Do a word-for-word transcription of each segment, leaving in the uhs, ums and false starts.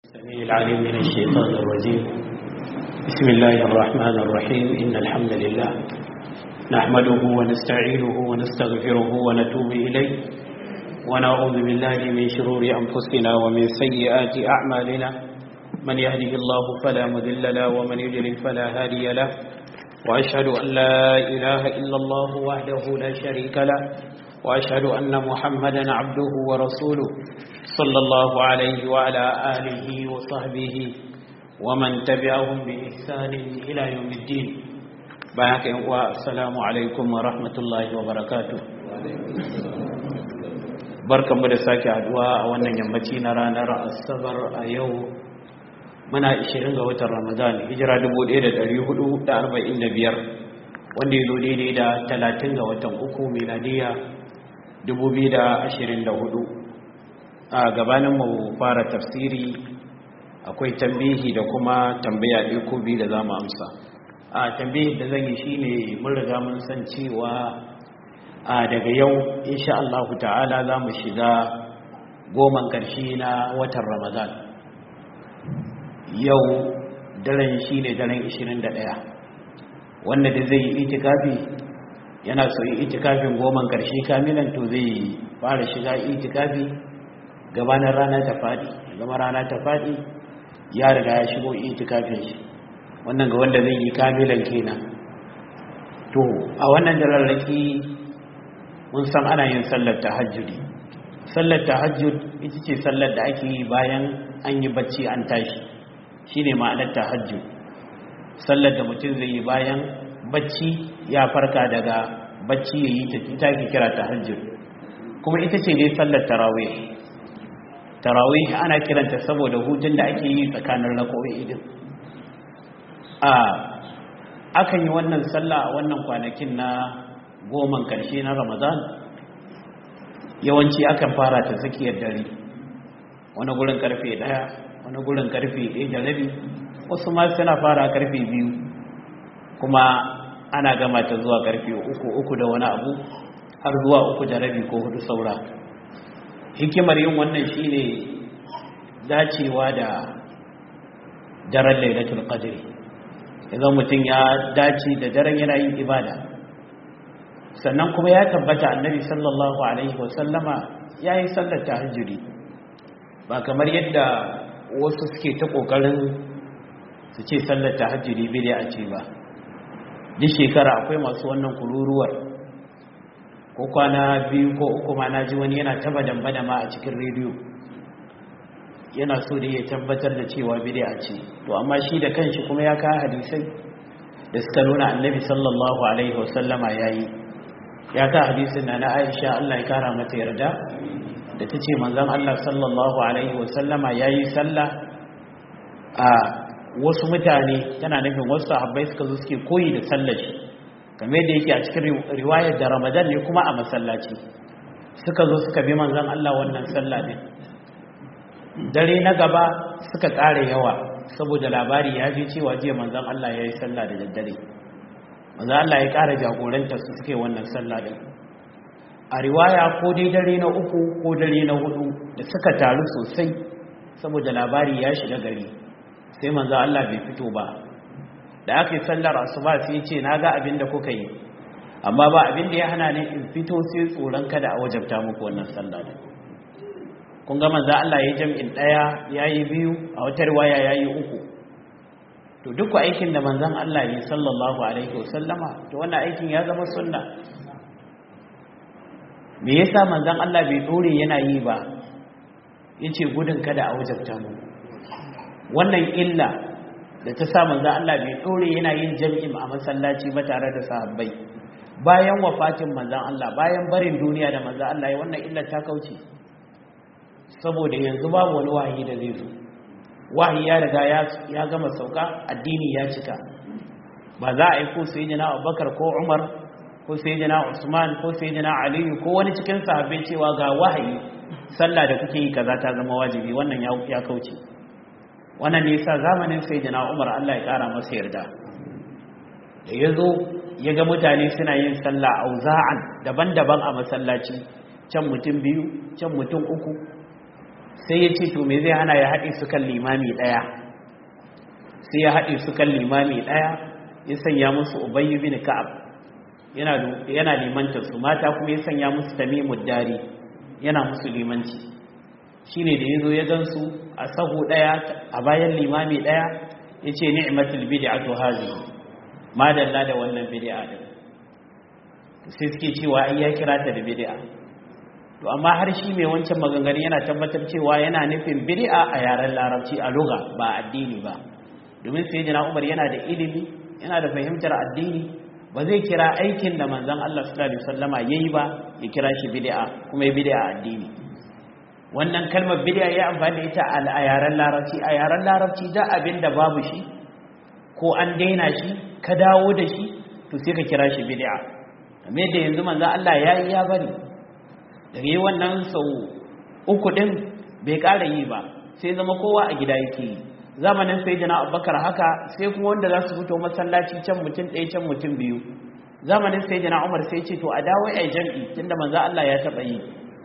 السميع العليم من الشيطان الرجيم. بسم الله الرحمن الرحيم. إن الحمد لله نحمده ونستعينه ونستغفره ونتوب إليه ونعوذ بالله من شرور أنفسنا ومن سيئات أعمالنا. من يهده الله فلا مضل له ومن يضلل فلا هادي له، وأشهد أن لا إله إلا الله وحده لا شريك له، وأشهد أن محمدا عبده ورسوله صلى الله عليه وعلى آله وصحبه ومن تبعهم بإحسان إلى يوم الدين. بارك والسلام عليكم ورحمة الله وبركاته. barkanmu da sake haduwa a wannan yammaci na ranar asabar a yau muna ishirin ga watan Ramadan, hijira dubu ɗaya da ɗari hudu da arba'in da biyar, wanda ya zo daidai da talatin ga watan uku miladiya dubu biyu da ashirin da hudu. a gabanin mu fara tafsiri akwai tambihi da kuma tambaya ɗaya ko biyu da za mu amsa. a tambihi da zan yi shine mun riga mun san cewa a daga yau insha Allah ta'ala za mu shiga goman ƙarshe na watan Ramadan. Yau daren shine daren ishirin da ɗaya, wanda da zai yi itikafi yana so yi itikafin goman ƙarshe kamilan to zai fara shiga itikafi gabanin rana ta faɗi. gama rana ta faɗi ya riga ya shigo itikafin shi, wannan ga wanda zai yi kamilan kenan. to a wannan dararraki mun san ana yin sallar tahajjudi. sallar tahajjud ita ce sallar da ake yi bayan an yi bacci an tashi, shine ma'anar tahajjud. sallar da mutum zai yi bayan bacci ya farka daga bacci ya yi ta ita ke kira tahajjud. kuma ita ce dai sallar tarawih. tarawih ana kiranta saboda hutun da ake yi tsakanin rak'o'i din. a akan yi wannan sallah a wannan kwanakin na goman karshe na Ramadan. yawanci akan fara ta tsakiyar dare, wani gurin karfe ɗaya, wani gurin karfe ɗaya da rabi, wasu ma suna fara karfe biyu, kuma ana gama ta zuwa karfe uku uku da wani abu har zuwa uku da rabi ko hudu saura. hikimar yin wannan shine dacewa da daren lailatul qadr. idan mutum ya dace da daren yana yin ibada, sannan kuma ya tabbata annabi sallallahu alaihi wasallama yayi sallar tahajjudi, ba kamar yadda wasu suke ta kokarin su ce sallar tahajjudi bid'a ce ba. duk shekara akwai masu wannan kururuwar, ko kwana biyu ko uku ma na ji wani yana taba dambada ma a cikin rediyo yana so da ya tabbatar da cewa bid'a ce. to amma shi da kanshi kuma ya kawo hadisai da suka nuna annabi sallallahu alaihi wasallama yayi. ya kawo hadisin na na Aisha Allah ya kara mata yarda da tace manzon Allah sallallahu alaihi wasallama yayi sallah a wasu mutane, tana nufin wasu sahabbai suka zo suke koyi da sallar shi, kamar da yake a cikin riwayar da Ramadan ne kuma a masallaci suka zo suka bi manzon Allah wannan sallah din. dare na gaba suka ƙara yawa saboda labari ya ji cewa jiya manzon Allah ya yi sallah da daddare. manzon Allah ya ƙara jagoranta su suke wannan sallah din. a riwaya ko dai dare na uku ko dare na hudu da suka taru sosai saboda labari ya shiga gari, sai manzon Allah bai fito ba. da aka yi sallar asuba sai ya ce na ga abin da kuka yi, amma ba abin da ya hana ni in fito sai tsoron kada a wajabta muku wannan sallah din. kun ga manzo Allah ya jam'in daya yayi biyu, a wata riwaya yayi uku. to duk aikin da manzon Allah ya sallallahu alaihi wasallama, to wannan aikin ya zama sunna. me yasa manzon Allah bai dore yana yi ba? yace gudun kada a wajabta mu. wannan illa da ta sa manzo Allah bai dore yana yin jami'in a masallaci ba tare da sahabbai bayan wafatin manzon Allah, bayan barin duniya da manzo Allah, wannan illa ta kauce. saboda yanzu babu wani wahayi da zai zo, wahayi ya riga ya gama sauka, addini ya cika. ba za a yi ko sayyidina Abubakar ko Umar ko sayyidina Usman ko sayyidina Ali ko wani cikin sahabbai cewa ga wahayi, sallah da kuke yi kaza ta zama wajibi, wannan ya kauce. wannan ne yasa zamanin sayyidina Umar Allah ya kara masa yarda, da yazo ya ga mutane suna yin sallah auza'an daban-daban a masallaci, can mutum biyu can mutum uku, sai ya ce to me zai hana ya haɗe su kan limami ɗaya, sai ya haɗe su kan limami ɗaya ya sanya musu Ubayy bin Ka'ab yana yana limantar su, mata kuma ya sanya musu Tamimud Dari yana musu limanci. shine da yazo ya gansu a sahu ɗaya a bayan limami ɗaya yace ni'matul bid'atu hazihi, madalla da wannan bid'a din. sai suke cewa ai ya kira ta da bid'a, to amma har shi mai wancan maganganu yana tabbatar cewa yana nufin bid'a a yaren larabci a lugha ba addini ba, domin sayyidina Umar yana da ilimi yana da fahimtar addini, ba zai kira aikin da manzon Allah sallallahu alaihi wasallama yayi ba ya kira shi bid'a kuma ya bid'a addini. wannan kalmar bid'a ya amfani da ita a yaren larabci, a yaren larabci da abin da babu shi ko an daina shi ka dawo da shi to sai ka kira shi bid'a. kamar da yanzu manzon Allah yayi ya bari, daga yi wannan sau uku din bai ƙara yi ba, sai zama kowa a gida yake yi. zamanin sai jana Abubakar haka, sai kuma wanda za su fito masallaci can mutum ɗaya can mutum biyu. zamanin sai jana Umar sai ce to a dawo a jam'i tunda manzo Allah ya taɓa yi.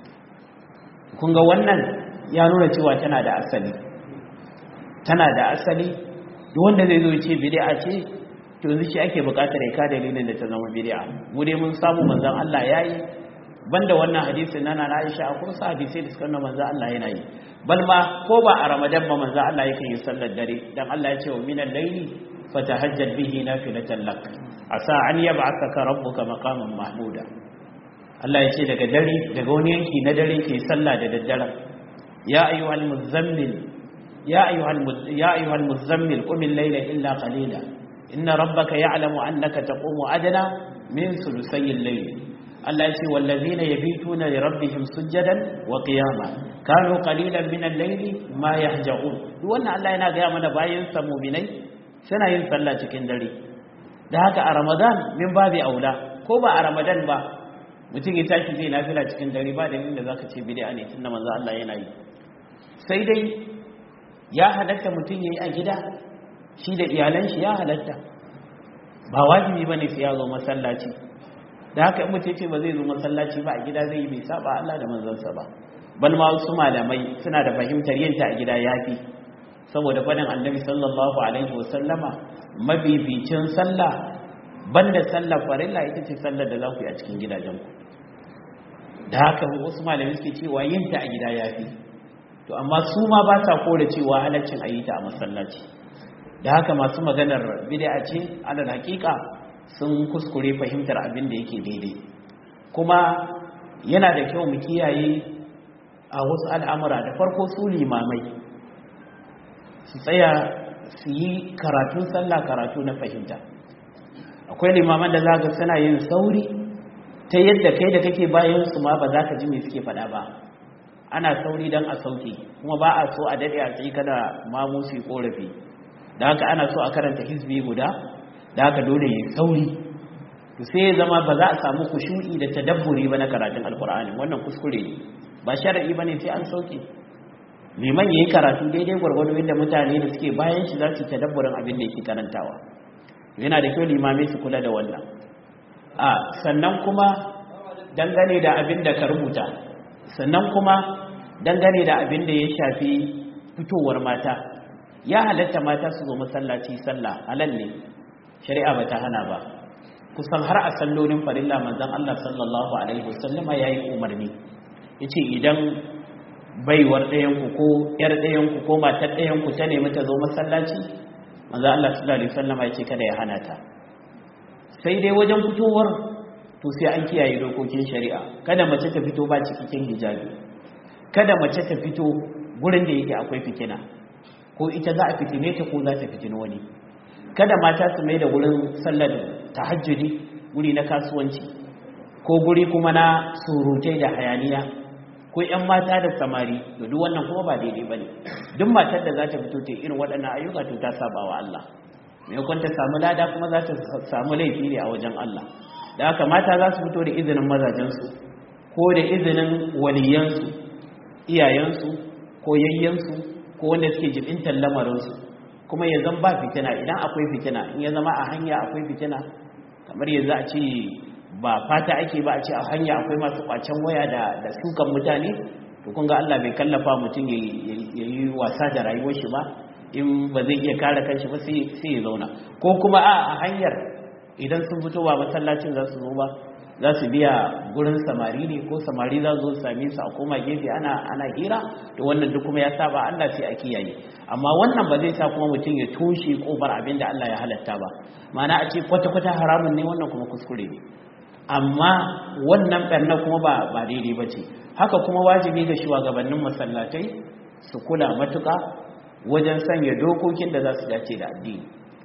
kun ga wannan ya nuna cewa tana da asali, tana da asali. duk wanda zai zo ya ce bid'a ce to yanzu shi ake buƙatar ya ka dalilin da ta zama bid'a. mu dai mun samu manzon Allah yayi, banda wannan hadisin nana na Aisha akwai wasu hadisi da suka nuna manzo Allah yana yi, bal ma ko ba a Ramadan ba manzo Allah yake yin sallar dare, dan Allah ya ce wa minal layli fatahajjad bihi nafilatan lak asa an yab'athaka rabbuka maqaman mahmuda. Allah ya ce daga dare, daga wani yanki na dare ke sallah da daddare. ya ayyuhal muzammil ya ayyuhal ya ayyuhal muzammil qum al-layla illa qalila inna rabbaka ya'lamu annaka taqumu adna min sulusay al-layl. Allah ya ce wallazina yabituna li rabbihim sujadan wa qiyama kanu qalilan min al-layli ma yahja'un. duk wannan Allah yana ga mana bayin sa mu'minai suna yin sallah cikin dare. da haka a Ramadan min babi aula, ko ba a Ramadan ba mutum ya tashi zai nafila cikin dare ba da inda zaka ce bid'a ne tunda manzo Allah yana yi. sai dai ya halatta mutum yayi a gida shi da iyalan shi, ya halatta, ba wajibi bane sai ya zo masallaci. da haka in mutum ce ba zai zo masallaci ba a gida zai yi, bai saba Allah da manzansa ba. bal ma wasu malamai suna da fahimtar yin ta a gida yafi, saboda fadin Annabi sallallahu alaihi wasallama mabibicin sallah banda sallar farilla ita ce sallar da za ku yi a cikin gidajenku. da haka wasu malamai suke cewa yin ta a gida yafi, to amma su ma ba sa kore cewa halaccin a yi ta a masallaci. da haka masu maganar bid'a ce alal haqiqa sun kuskure fahimtar abin da yake daidai. kuma yana da kyau mu kiyaye a wasu al'amura. da farko su limamai su tsaya su yi karatun sallah karatu na fahimta. akwai limaman da za ga suna yin sauri ta yadda kai da kake bayan su ma ba za ka ji me suke faɗa ba. ana sauri don a sauke, kuma ba a so a daɗe a tsaye kada mamu su yi ƙorafi. da haka ana so a karanta hizbi guda, da haka dole yi sauri. to sai ya zama ba za a samu kushu'i da tadabburi ba na karatun alkur'ani. wannan kuskure ne, ba shar'i ba ne sai an sauke. liman ya yi karatu daidai gwargwado inda mutane da suke bayan shi za su yi tadabburin abin da yake karantawa. yana da kyau limamai su kula da wannan. a sannan kuma dangane da abin da ka rubuta, sannan kuma dangane da abin da ya shafi fitowar mata, ya halatta mata su zo masallaci sallah, halal ne, shari'a ba ta hana ba. kusan har a sallolin farilla manzon Allah sallallahu alaihi wasallama yayi umarni, yace idan baiwar ɗayanku ko ƴar ɗayanku ko matar ɗayanku ta nemi ta zo masallaci, manzon Allah sallallahu alaihi wasallama yace kada ya hana ta. sai dai wajen fitowar to sai an kiyaye dokokin shari'a. kada mace ta fito ba cikin hijabi, kada mace ta fito gurin da yake akwai fitina, ko ita za a fitine ta ko za ta fitini wani. kada mata su mai da gurin sallar tahajjudi guri na kasuwanci, ko guri kuma na surutai da hayaniya, ko ƴan mata da samari. da duk wannan kuma ba daidai bane. duk matar da za ta fito ta irin waɗannan ayyuka to ta saba wa Allah, maimakon ta samu lada kuma za ta samu laifi ne a wajen Allah. da haka mata za su fito da izinin mazajensu ko da izinin waliyansu, iyayensu ko yayyansu ko wanda suke jibintar lamarinsu, kuma ya zama ba fitina. idan akwai fitina, in ya zama a hanya akwai fitina, kamar yanzu a ce ba fata ake ba a ce a hanya akwai masu kwacen waya da da sukan mutane, to kun ga Allah bai kallafa mutum ya yi wasa da rayuwar shi ba, in ba zai iya kare kanshi ba sai ya zauna. Ko kuma a hanyar idan sun fito ba masallacin za su zo ba, za su biya gurin samari ne, ko samari za su same su a koma gefe ana ana hira, to wannan duk kuma ya saba Allah sai a kiyaye. Amma wannan ba zai sa kuma mutum ya toshe kofar abin da Allah ya halatta ba, ma'ana a ce kwata-kwata haramun ne, wannan kuma kuskure ne. Amma wannan ɓarna kuma ba ba daidai ba ce. Haka kuma wajibi ga shugabannin masallatai su kula matuƙa wajen sanya dokokin da za su dace da addini,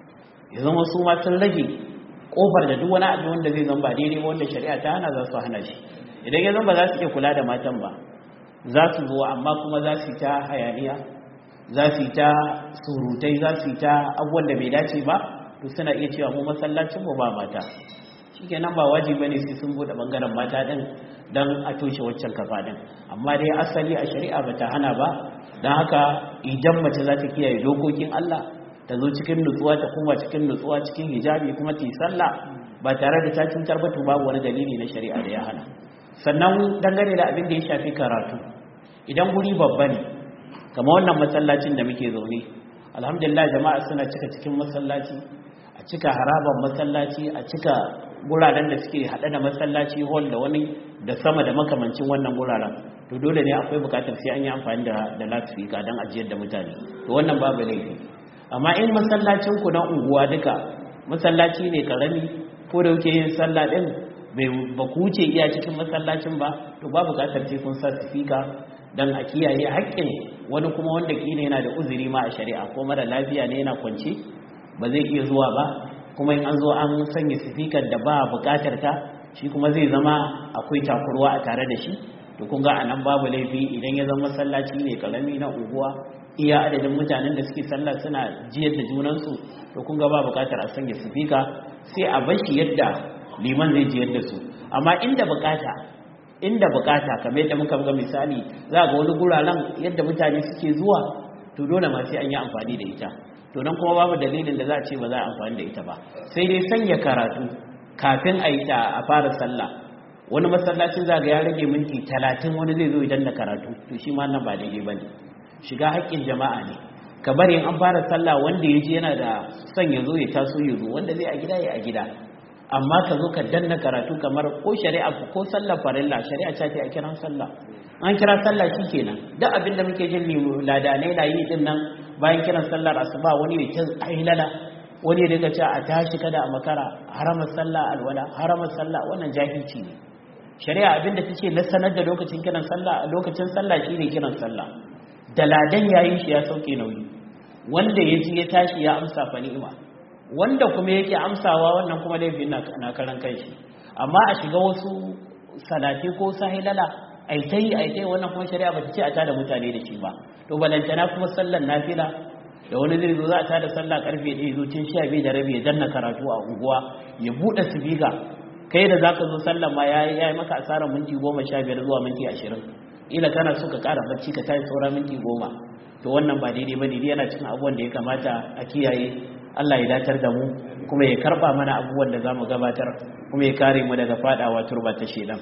ya zama su ma sun rage kofar da duk wani abu wanda zai zama ba daidai wanda shari'a ta hana za su hana shi. Idan ya zama ba za su iya kula da matan ba, za su zo amma kuma za su yi ta hayaniya, za su yi ta surutai, za su yi ta abubuwan da bai dace ba, to suna iya cewa mu masallacin mu ba mata, shikenan ba wajibi ne sai sun bude bangaren mata din dan a toshe waccan kafa din. Amma dai asali a shari'a bata hana ba, dan haka idan mace za ta kiyaye dokokin Allah, ta zo cikin nutsuwa, ta kuma cikin nutsuwa cikin hijabi kuma ta yi sallah ba tare da ta cutar ba, to babu wani dalili na shari'a da ya hana. Sannan dangane da abin da ya shafi karatu, idan guri babba ne kamar wannan masallacin da muke zaune, alhamdulillah jama'a suna cika cikin masallaci, a cika haraban masallaci, a cika guraren da suke hada da masallaci, hall da wani da sama da makamancin wannan guraren, to dole ne akwai bukatar sai an yi amfani da da loudspeaker don ajiyar da mutane, to wannan babu laifi. Amma in masallacin ku na unguwa duka masallaci ne karami, ko da kuke yin sallah din bai ba ku wuce iya cikin masallacin ba, to babu bukatar sai kun sa speaker dan a kiyaye haƙƙin wani kuma wanda kila yana da uzuri ma a shari'a, ko mara lafiya ne yana kwance ba zai iya zuwa ba, kuma in an zo an sanya speaker da ba bukatar ta, shi kuma zai zama akwai takurwa a tare da shi. To kun ga anan babu laifi idan ya zama masallaci ne karami na unguwa, iya adadin mutanen da suke sallah suna jiyar da junansu, to kun ga ba bukatar a sanya speaker, sai a bashi yadda liman zai jiyar da su. Amma inda bukata inda bukata kamar yadda muka ga misali, za ga wani guraren yadda mutane suke zuwa, to dole ma sai an yi amfani da ita, to nan kuma babu dalilin da za a ce ba za a amfani da ita ba. Sai dai sanya karatu kafin a yi ta a fara sallah, wani masallacin za ga ya rage minti talatin wani zai zo idan da karatu, to shi ma nan ba daidai ba ne, shiga haƙƙin jama'a ne. Ka bari in an fara sallah wanda ya ji yana da son ya zo ya taso ya zo, wanda zai a gida ya a gida. Amma ka zo ka danna karatu kamar ko shari'a ko sallar farilla, shari'a ta ce a kiran sallah, an kira sallah shi kenan. Duk abin da muke jin ladanai na yi din nan bayan kiran sallar asuba, wani ya ta ailala, wani ya daga ce a tashi kada a makara, haramar sallah alwala, haramar sallah, wannan jahilci ne. Shari'a abin da ta ce na sanar da lokacin kiran sallah, lokacin sallah shine kiran sallah, da ladan yayin shi ya sauke nauyi, wanda ya ji ya tashi ya amsa fa ni'ima, wanda kuma yake amsawa wannan kuma laifin na karan kanshi. Amma a shiga wasu salati ko sahilala aitai aitai, wannan kuma shari'a ba ta ce a tada mutane da shi ba. To balantana kuma sallar nafila da wani zai zo za a tada sallah karfe ɗaya, zo cin sha biyu da rabi ya danna karatu a unguwa, ya buɗe sibiga, kai da zaka zo sallar ma ya yi maka asarar minti goma sha biyar zuwa minti ashirin, ila kana so ka ƙara bacci ka tashi saura minti goma. To wannan ba daidai ba ne, yana cikin abubuwan da ya kamata a kiyaye. Allah ya datar da mu, kuma ya karba mana abubuwan da za mu gabatar, kuma ya kare mu daga fadawa turba ta shedan.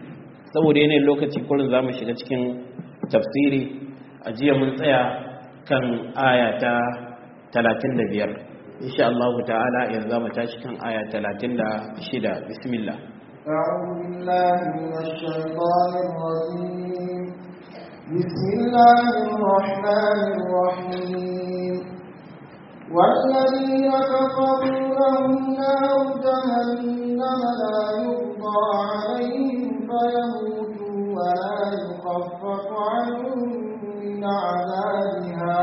Saboda yanayin lokaci kullum za mu shiga cikin tafsiri. A jiya mun tsaya kan aya ta talatin da biyar, insha Allah ta'ala yanzu za mu tashi kan aya talatin da shida. Bismillah. أعوذ بالله من الشيطان الرجيم. بسم الله الرحمن الرحيم. والذين كفروا لهم نار جهنم لا يقضى عليهم فيموتوا ولا يخفف عنهم من عذابها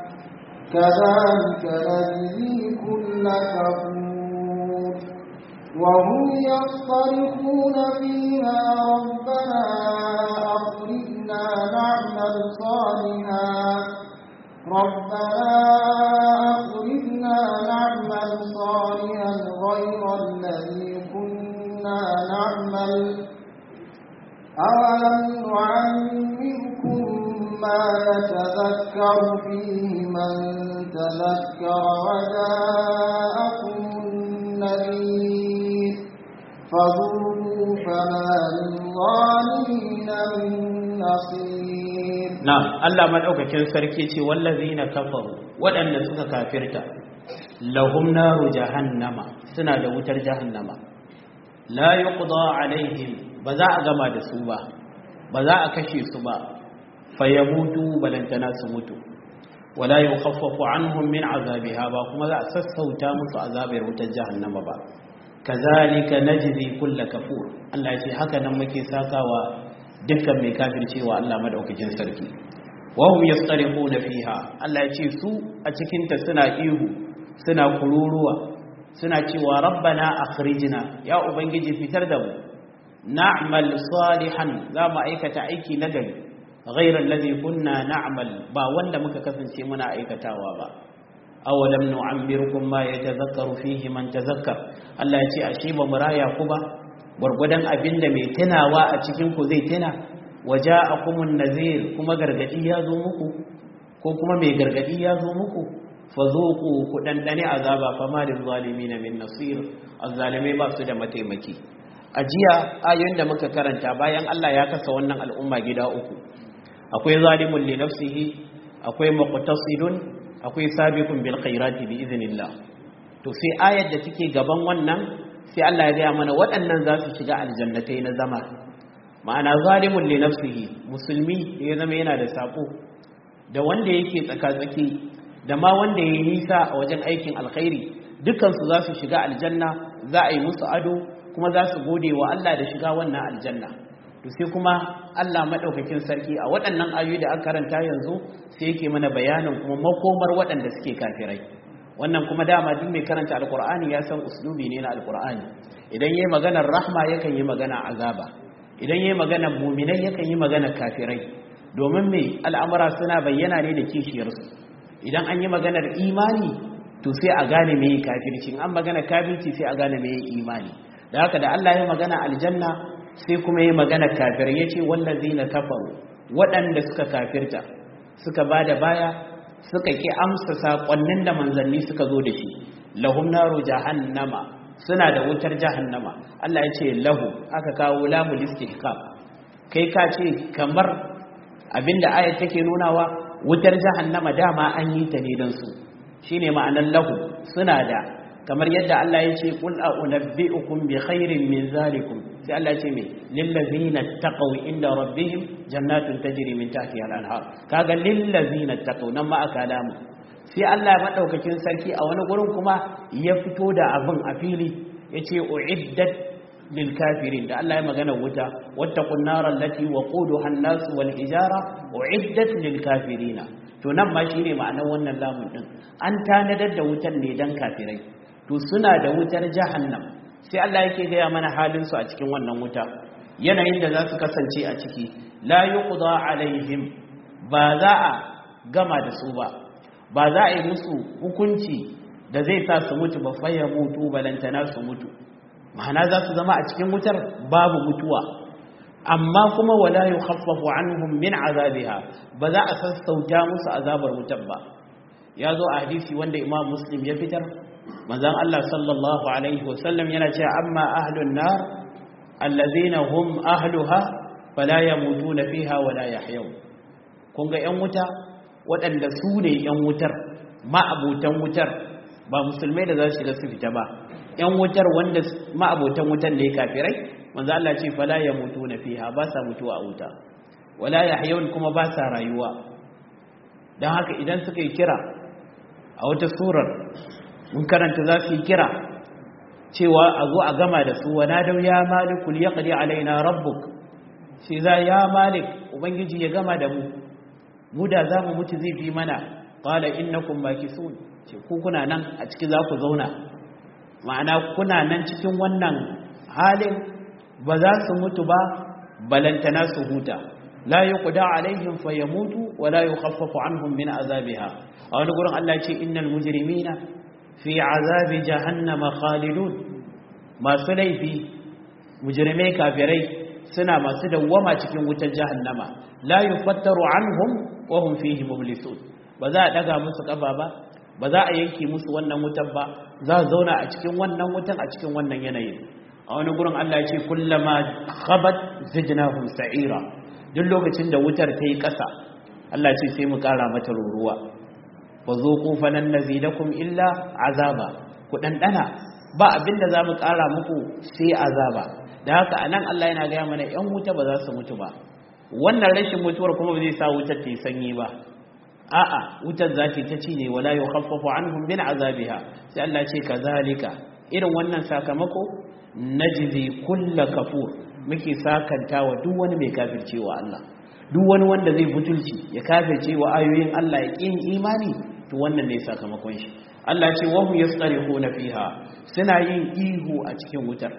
كذلك نجزي كل كفور وهم يصطرخون فيها ربنا أخرجنا نعمل صالحا ربنا أخرجنا نعمل صالحا غير الذي كنا نعمل أولم نعمركم ما يتذكر فيه من تذكر وجاءكم النذير فذوقوا فما للظالمين من نصير na'am Allah madaukakin sarki ce wallazina kafaru waɗanda suka kafirta lahum naru jahannama suna da wutar jahannama la yuqda alaihim ba za a gama da su ba ba za a kashe su ba fayamutu balantana su mutu wala yukhaffafu anhum min azabiha ba kuma za a sassauta musu azabar wutar jahannama ba kazalika najzi kull kafur Allah ya ce haka nan muke sakawa dukkan mai kafircewa Allah madaukakin sarki wa hum yastarihuna fiha Allah ya ce su a cikin ta suna ihu suna kururuwa suna cewa rabbana akhrijna ya ubangiji fitar da mu na'mal salihan za mu aikata aiki nagari ghayra alladhi kunna na'mal ba wanda muka kasance muna aikatawa ba awalam nu'ammirukum ma yatazakkaru fihi man tazakkar Allah ya ce ashe ba muraya ku ba gurgudan abinda mai tunawa a cikin ku zai tuna waja'akumun nazir kuma gargadi ya zo muku ko kuma mai gargadi ya zo muku fazuqu ku dandane azaba fama lil zalimin min nasir azzalimai ba su da mataimaki a jiya ayoyin da muka karanta bayan Allah ya kasa wannan al'umma gida uku akwai zalimun li nafsihi akwai muqtasidun akwai sabiqun bil khairati bi idhnillah to sai ayar da take gaban wannan sai Allah ya gaya mana waɗannan za su shiga aljannatai na zama ma'ana zalimun li nafsihi musulmi ya zama yana da sako da wanda yake tsaka-tsaki da ma wanda yayi nisa a wajen aikin alkhairi dukkan su za su shiga aljanna za a yi musu ado kuma za su gode wa Allah da shiga wannan aljanna to sai kuma Allah madaukakin sarki a waɗannan ayoyi da aka karanta yanzu sai yake mana bayanin kuma makomar waɗanda suke kafirai wannan kuma dama duk mai karanta alqur'ani ya san uslubi ne na alqur'ani idan yayi maganar rahma yakan yi magana azaba idan yayi maganar mu'minai yakan yi maganar kafirai domin me al'amura suna bayyana ne da kishiyarsu idan an yi maganar imani to sai a gane me kafirci an magana kafirci sai a gane me imani da haka da Allah ya magana aljanna sai kuma ya magana kafirai yace wallazina kafaru waɗanda suka kafirta suka bada baya suka ki amsa sakonnin da manzanni suka zo da shi lahum naru jahannama suna da wutar jahannama Allah ya ce lahu aka kawo lamul istihqaq kai ka ce kamar abinda ayat take nunawa wutar jahannama dama an yi ta ne dan su shine ma'anar lahu suna da kamar yadda Allah ya ce qul a'unabbi'ukum bi khairin min zalikum sai Allah ya ce me lil ladzina taqaw inda rabbihim jannatun tajri min tahtiha al-anhar kaga lil ladzina taqaw nan ma aka lamu sai Allah ya madaukakin sarki a wani gurin kuma ya fito da abin a fili yace uiddat lil kafirin da Allah ya magana wuta wattaqun naral lati waquduha an-nas wal hijara uiddat lil kafirina to nan ma shine ma'anar wannan lamun din an tanadar da wutan ne dan kafirai to suna da wutar jahannam sai Allah yake gaya mana halin su a cikin wannan wuta yanayin da za su kasance a ciki la yuqda alaihim ba za a gama da su ba ba za a yi musu hukunci da zai sa su mutu ba fa ya mutu balantana su mutu ma'ana za su zama a cikin wutar babu mutuwa amma kuma wala yukhaffafu anhum min azabiha ba za a sassauta musu azabar wutar ba ya zo a hadisi wanda Imam Muslim ya fitar manzon Allah sallallahu alaihi wasallam yana cewa amma ahlun nar allazina hum ahluha fala yamutuna fiha wala yahyaun kun ga yan wuta waɗanda su ne yan wutar ma'abutan wutar ba musulmai da za su shiga su fita ba yan wutar wanda ma'abutan wutar ne kafirai manzon Allah ce fala yamutuna fiha ba sa mutuwa a wuta wala yahyaun kuma ba sa rayuwa dan haka idan suka yi kira a wata surar mun karanta za su yi kira cewa a zo a gama da su wana dau ya malikul yaqdi alaina rabbuk sai za ya malik ubangiji ya gama da mu mu da za mu mutu zai fi mana qala innakum makisun ce ku kuna nan a ciki za ku zauna ma'ana kuna nan cikin wannan halin ba za su mutu ba balantana su huta la yuqda alaihim fayamutu wa la yukhaffafu anhum min azabiha a wani gurin Allah ya ce innal mujrimina fi azabi jahannama khalidun masu laifi mujrimai kafirai suna masu dawwama cikin wutar jahannama la yufattaru anhum wa hum fihi mublisun ba za a daga musu kafa ba ba za a yanke musu wannan wutar ba za su zauna a cikin wannan wutan a cikin wannan yanayin a wani gurin Allah ya ce kullama khabat zidnahum sa'ira duk lokacin da wutar ta yi ƙasa Allah ce sai mu ƙara mata ruruwa wa zuqu falan nazidakum illa azaba ku dandana ba abinda zamu ƙara muku sai azaba da haka anan Allah yana ga mana ƴan wuta ba za su mutu ba wannan rashin mutuwar kuma ba zai sa wutar ta yi sanyi ba a'a wutar za ta ci ne wala yukhaffafu anhum min azabiha sai Allah ce kazalika irin wannan sakamako najzi kullu kafur muke sakantawa duk wani mai kafircewa Allah duk wani wanda zai butulci ya kafircewa ayoyin Allah ya kin imani to wannan ne sakamakon shi Allah ce wa hum yastarihuna fiha suna yin ihu a cikin wutar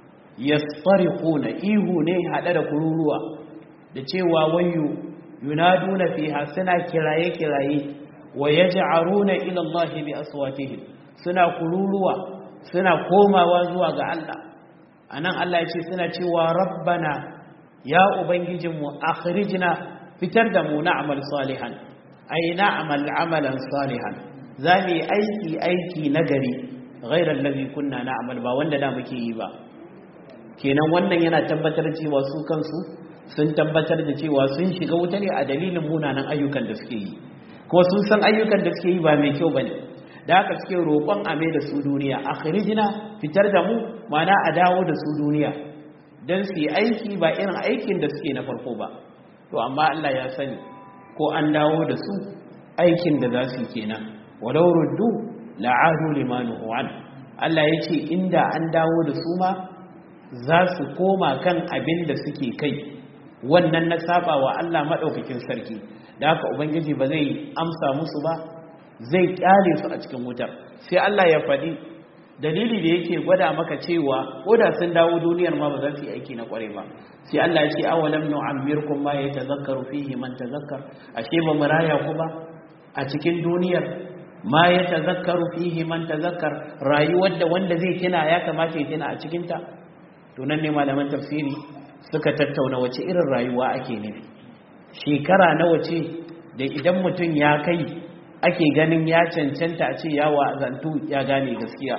yastarihuna ihu ne hada da kururuwa da cewa wayu yunaduna fiha suna kiraye kiraye wa yaj'aruna ila Allah bi aswatihim suna kururuwa suna komawa zuwa ga Allah anan Allah ya ce suna cewa rabbana ya ubangijinmu akhrijna fitar da mu na'mal salihan ay na'mal amalan salihan zami aiki aiki nagari ghairal ladhi kunna na'mal ba wanda da muke yi ba kenan wannan yana tabbatar cewa su kansu sun tabbatar da cewa sun shiga wuta ne a dalilin munanan ayyukan da suke yi kuma sun san ayyukan da suke yi ba mai kyau bane da haka suke roƙon a mai da su duniya akhrijna fitar da mu mana a dawo da su duniya dan su yi aiki ba irin aikin da suke na farko ba to amma Allah ya sani ko an dawo da su aikin da za su yi kenan walau ruddu la'adu limanuhu an Allah ya ce inda an dawo da su ma za su koma kan abin da suke kai wannan na saba wa Allah madaukakin sarki da haka ubangiji ba zai amsa musu ba zai kyale su a cikin wutar sai Allah ya faɗi dalili da yake gwada maka cewa koda sun dawo duniyar ma ba za su yi aiki na kware ba sai Allah ya ce awalam nu'ammirkum ma yatazakkaru fihi man tazakkar ashe ba mu raya ku ba a cikin duniyar ma yatazakkaru fihi man tazakkar rayuwar da wanda zai kina ya kamata ya kina a cikin ta to nan ne malaman tafsiri suka tattauna wace irin rayuwa ake nufi shekara nawa ce da idan mutum ya kai ake ganin ya cancanta a ce ya wa'azantu ya gane gaskiya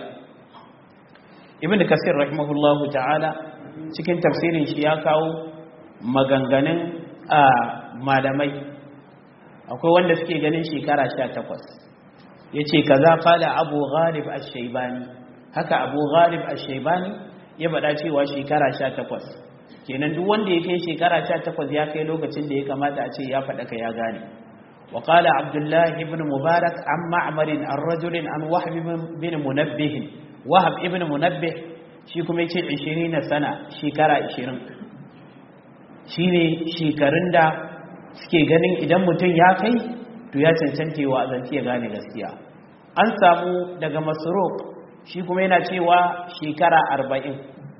ibn kasir rahimahullahu ta'ala cikin tafsirin shi ya kawo maganganun a malamai akwai wanda suke ganin shekara sha takwas yace kaza qala abu ghalib ash-shaybani haka abu ghalib ash-shaybani ya bada cewa shekara sha takwas kenan duk wanda ya kai shekara sha takwas ya kai lokacin da ya kamata a ce ya faɗa ka ya gane وقال عبد الله بن مبارك عن معمر عن رجل عن وهب بن منبه وهب ابن منبه shi kuma yace ishirin sana shekara ishirin shine shekarun da suke ganin idan mutum ya kai to ya cancanta wa azanci ya gane gaskiya an samu daga Masruq shi kuma yana cewa shekara arba'in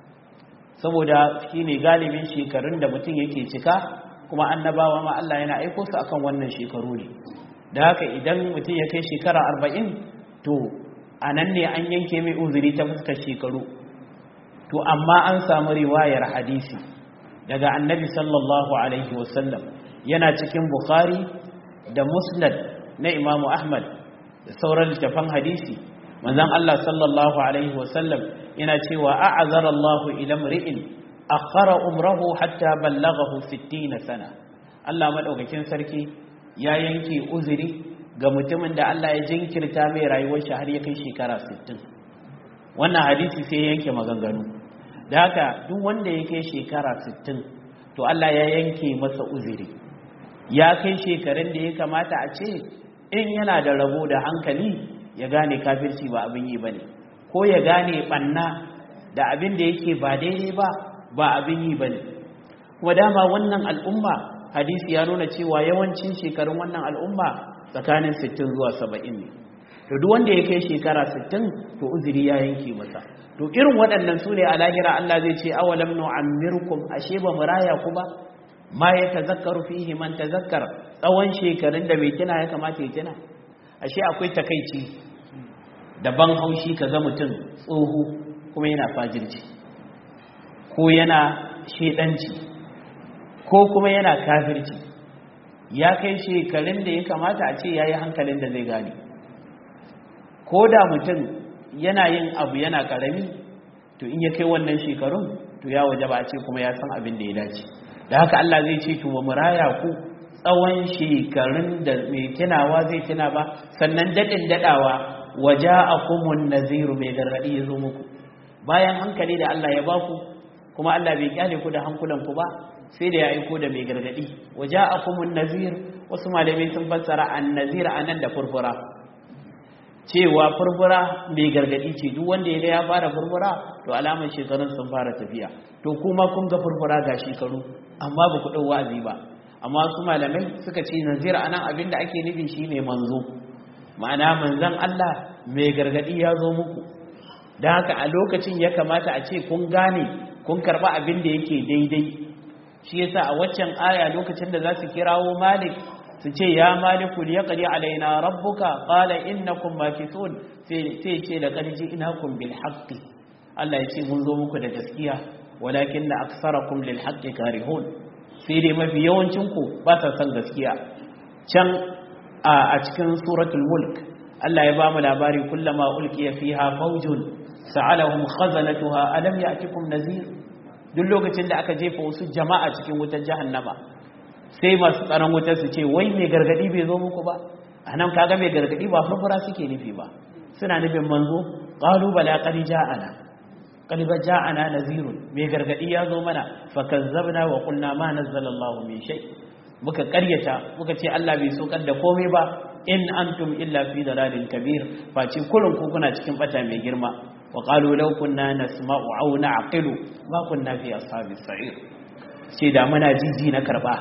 saboda shine galibin shekarun da mutum yake cika kuma annabawa ma Allah yana aiko su akan wannan shekaru ne da haka idan mutum ya kai shekara arba'in to anan ne an yanke mai uzuri ta fuskar shekaru to amma an samu riwayar hadisi daga annabi sallallahu alaihi wasallam yana cikin bukhari da musnad na imamu ahmad da sauran littafan hadisi manzon Allah sallallahu alaihi wasallam yana cewa a'azara Allahu ila mri'in akhara umrahu hatta ballaghahu sittina sana Allah madaukakin sarki ya yanke uzuri ga mutumin da Allah ya jinkirta mai rayuwar shi har ya kai shekara sittin wannan hadisi sai ya yanke maganganu da haka duk wanda ya kai shekara sittin to Allah ya yanke masa uzuri ya kai shekarun da ya kamata a ce in yana da rabo da hankali ya gane kafirci ba abin yi bane ko ya gane banna da abin da yake ba daidai ba ba abin yi bane kuma dama wannan al'umma hadisi ya nuna cewa yawancin shekarun wannan al'umma tsakanin sittin zuwa saba'in ne to duk wanda ya kai shekara sittin to uzuri ya yanke masa to irin waɗannan su ne a lahira Allah zai ce awalam nu'ammirkum ashe ba muraya ku ba ma ya tazakkaru fihi man tazakkar tsawon shekarun da mai kina ya kamata ya kina ashe akwai takeici da ban haushi kaga mutum tsoho kuma yana fajirci ko yana shedanci ko kuma yana kafirci ya kai shekarun da ya kamata a ce yayi hankalin da zai gane ko da mutum yana yin abu yana karami to in ya kai wannan shekarun to ya waje ba a ce kuma ya san abin da ya dace da haka Allah zai ce to wa muraya ku tsawon shekarun da mai tunawa zai tuna ba, sannan daɗin daɗawa waja'akumun naziru mai gargaɗi ya zo muku bayan hankali da Allah ya baku, kuma Allah bai kyale ku da hankulanku ba sai da ya aiko da mai gargaɗi. waja'akumun nazir, wasu malamai sun fassara an-nazir anan da furfura, cewa furfura mai gargaɗi ce, duk wanda ya ga ya fara furfura to alamar shekarun sun fara tafiya. To kuma kun ga furfura ga shekaru amma ba ku ɗau wa'azi ba. Amma su malamai suka ce nazir anan abinda ake nufi shine manzo, ma'ana manzon Allah mai gargadi ya zo muku, da haka a lokacin ya kamata a ce kun gane kun karba abin da yake daidai. Shi yasa a waccan aya lokacin da za su kirawo Malik su ce ya Maliku liyaqdi alaina rabbuka qala innakum makithun, sai sai ce da qarji inakum bil haqqi, Allah ya ce mun zo muku da gaskiya walakin aktsarakum lil haqqi karihun, sai dai mafi yawancinku ba sa son gaskiya. Can a cikin suratul mulk Allah ya ba mu labari kullama ulqiya fiha fawjun sa'alahum khazanatuha alam ya'tikum nazir, duk lokacin da aka jefa wasu jama'a cikin wutar jahannama sai masu tsaron wutar su ce wai mai gargadi bai zo muku ba. anan kaga mai gargadi ba furfura suke nufi ba, suna nufin manzo. qalu bala qad ja'ana qad ja'ana nazirun, mai gargadi ya zo mana fakazzabna wa qulna ma nazzala Allahu min shay, muka karyata muka ce Allah bai sokar da komai ba, in antum illa fi dalalin kabir, face kullun ku kuna cikin bata mai girma. wa qalu law kunna nasma'u aw na'qilu ma kunna fi ashabis sa'ir, sai da muna jiji na karba,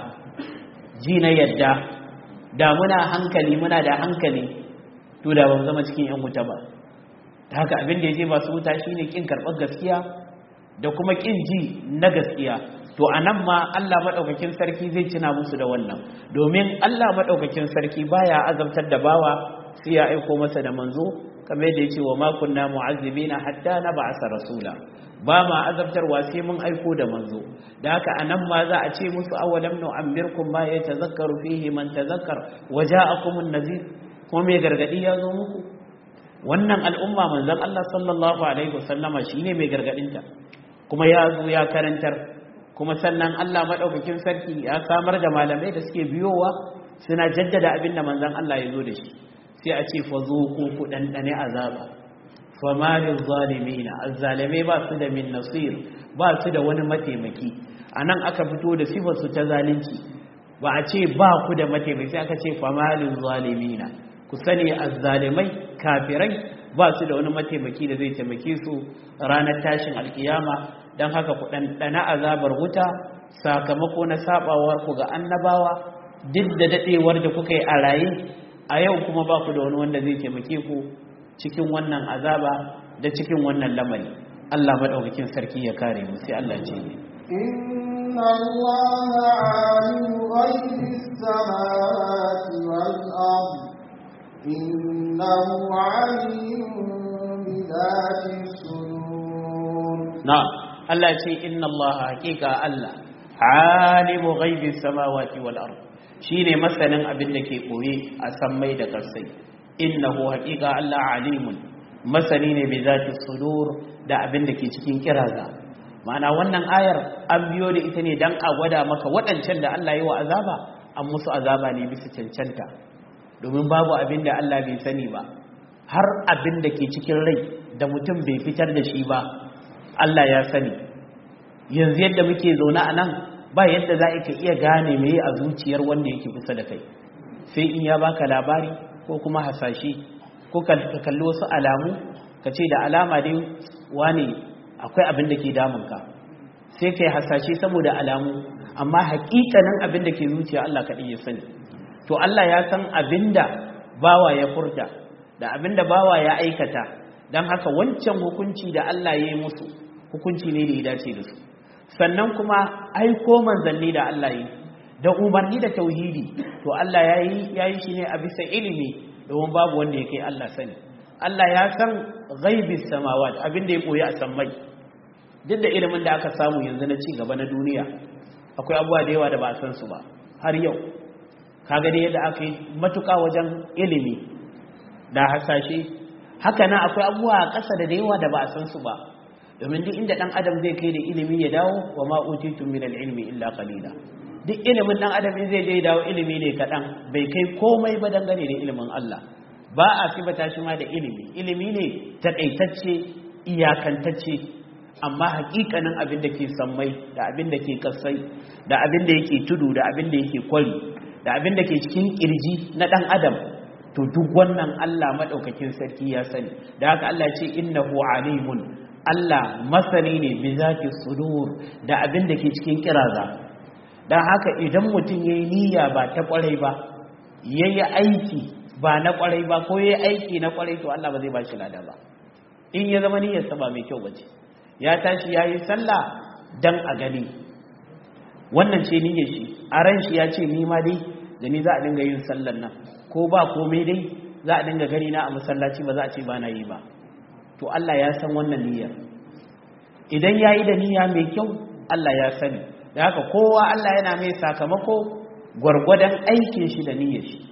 ji na yadda, da muna hankali muna da hankali to da ban zama cikin yan wuta ba. ta haka abin da yaje ba su wuta shine kin karbar gaskiya da kuma kin ji na gaskiya. to anan ma Allah madaukakin sarki zai cina musu da wannan, domin Allah madaukakin sarki baya azabtar da bawa sai ya aiko masa da manzo, kamar yadda yake wa ma kunna mu'azzibina hatta nab'asa rasula, ba ma azabtarwa sai mun aiko da manzo. da haka anan ma za a ce musu awalam nu'ammirkum ma yatazakkaru fihi man tazakkar waja'akumun nazir, kuma mai gargadi ya zo muku. wannan al'umma manzon Allah sallallahu alaihi wasallama shine mai gargadinta, kuma ya zo ya karantar, kuma sannan Allah madaukakin sarki ya samar da malamai da suke biyowa suna jaddada abin da manzon Allah ya zo da shi. sai a ce fa zuqu ku dandane azaba fama lil zalimin, azzalimai ba su da min nasir, ba su da wani mataimaki. anan aka fito da sifar su ta zalunci, ba a ce ba ku da mataimaki, sai aka ce fama lil zalimin, ku sani azzalimai kafirai ba su da wani mataimaki da zai taimake su ranar tashin alkiyama. don haka ku ɗanɗana azabar wuta sakamako na sabawar ku ga annabawa, duk da daɗewar da kuka yi a raye, a yau kuma ba ku da wani wanda zai taimake ku cikin wannan azaba da cikin wannan lamari. Allah madaukakin sarki ya kare mu. sai Allah ce inna Allaha alimu ghaibis samawati wal ard innahu alimun bi dhati sudur. na'am, Allah ce inna Allah haqiqa Allah alimu ghaibis samawati wal ard, shine masanin abin da ke koye a sammai da ƙasai. innahu haqiqa Allah alimun, masani ne bi zati sudur, da abin da ke cikin kiraza. ma'ana wannan ayar an biyo da ita ne dan a gwada maka waɗancan da Allah yi wa azaba an musu azaba ne bisa cancanta, domin babu abin da Allah bai sani ba. har abin da ke cikin rai da mutum bai fitar da shi ba Allah ya sani. yanzu yadda muke zaune a nan ba yadda za ka iya gane me a zuciyar wanda yake kusa da kai, sai in ya baka labari ko kuma hasashe, ko ka kalli wasu alamu ka ce da alama dai wane akwai abin da ke damunka, sai kai hasashe saboda alamu, amma hakikanin abin da ke zuciya Allah kaɗai ya sani. to Allah ya san abin da bawa ya furta da abin da bawa ya aikata, don haka wancan hukunci da Allah ya yi musu hukunci ne da ya dace da su. sannan kuma aiko manzanni da Allah yi da umarni da tauhidi, to Allah ya yi shi ne a bisa ilimi, domin babu wanda ya kai Allah sani. Allah ya san ghaibis samawat, abin da ya koyi a sammai. duk da ilimin da aka samu yanzu na ci gaba na duniya, akwai abubuwa da yawa da ba a san su ba har yau. kaga dai yadda aka yi matuƙa wajen ilimi da hasashe, haka nan akwai abubuwa a ƙasa da yawa da ba a san su ba, domin duk inda ɗan adam zai kai da ilimi ya dawo wa ma utitum min al-ilmi illa qalila. duk ilimin dan adam in zai je dawo ilimi ne kadan bai kai komai ba dangane da ilimin Allah ba a sifata shi ma da ilimi ilimi ne takaitacce iyakantacce amma hakikanin abin da ke sammai da abin da ke kasai da abin da yake tudu da abin da yake kwari da abin da ke cikin kirji na dan adam to duk wannan Allah madaukakin sarki ya sani da haka Allah ya ce innahu alimun Allah masani ne bi zati sudur da abin da ke cikin kiraza dan haka idan mutum yayi niyya ba ta kwarai ba yayi aiki ba na kwarai ba ko yayi aiki na kwarai to Allah ba zai ba shi lada ba in ya zama niyyar sa ba mai kyau bace ya tashi yayi sallah dan a gani wannan ce niyyar shi a ran shi ya ce ni ma dai da ni za a dinga yin sallar nan ko ba komai dai za a dinga gani na a masallaci ba za a ce ba na yi ba to Allah ya san wannan niyyar idan yayi da niyya mai kyau Allah ya sani da haka kowa Allah yana mai sakamako gwargwadon aikin shi da niyyar shi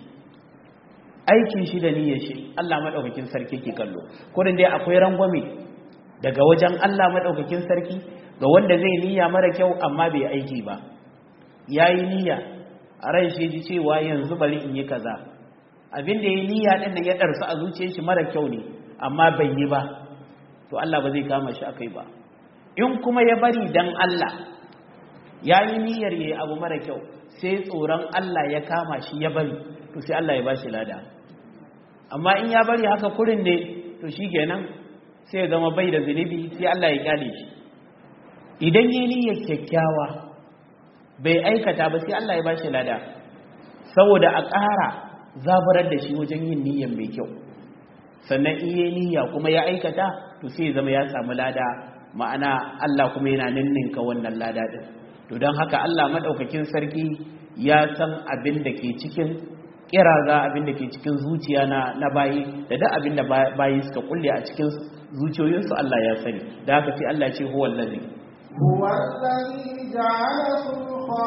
aikin shi da niyyar shi Allah madaukakin sarki ke kallo kurin dai akwai rangwame daga wajen Allah madaukakin sarki ga wanda zai niyya mara kyau amma bai aiki ba yayi niyya a ran shi ji cewa yanzu bari in yi kaza abin da yayi niyya din nan ya darsu a zuciyar shi mara kyau ne amma bai yi ba to Allah ba zai kama shi akai ba in kuma ya bari dan Allah yayi niyyar yayi abu mara kyau sai tsoron Allah ya kama shi ya bari to sai Allah ya bashi lada amma in ya bari haka kurin ne to shikenan sai ya zama bai da zunubi sai Allah ya kyale shi idan yayi niyyar kyakkyawa bai aikata ba sai Allah ya bashi lada saboda a ƙara zaburar da shi wajen yin niyyar mai kyau sannan in yayi niyya kuma ya aikata to sai ya zama ya samu lada ma'ana Allah kuma yana ninninka wannan lada din to don haka Allah madaukakin sarki ya san abin da ke cikin kiraza abin da ke cikin zuciya na na bayi da duk abin da bayi suka kulle a cikin zuciyoyinsu Allah ya sani da haka sai Allah ya ce huwal ladhi هو الذي جعلكم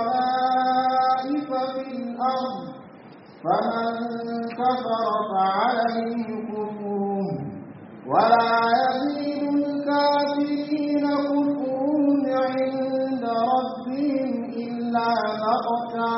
خلائف في الأرض فمن كفر فعليه كفره ولا يزيد الكافرين كفرهم عند ربهم إلا مقتا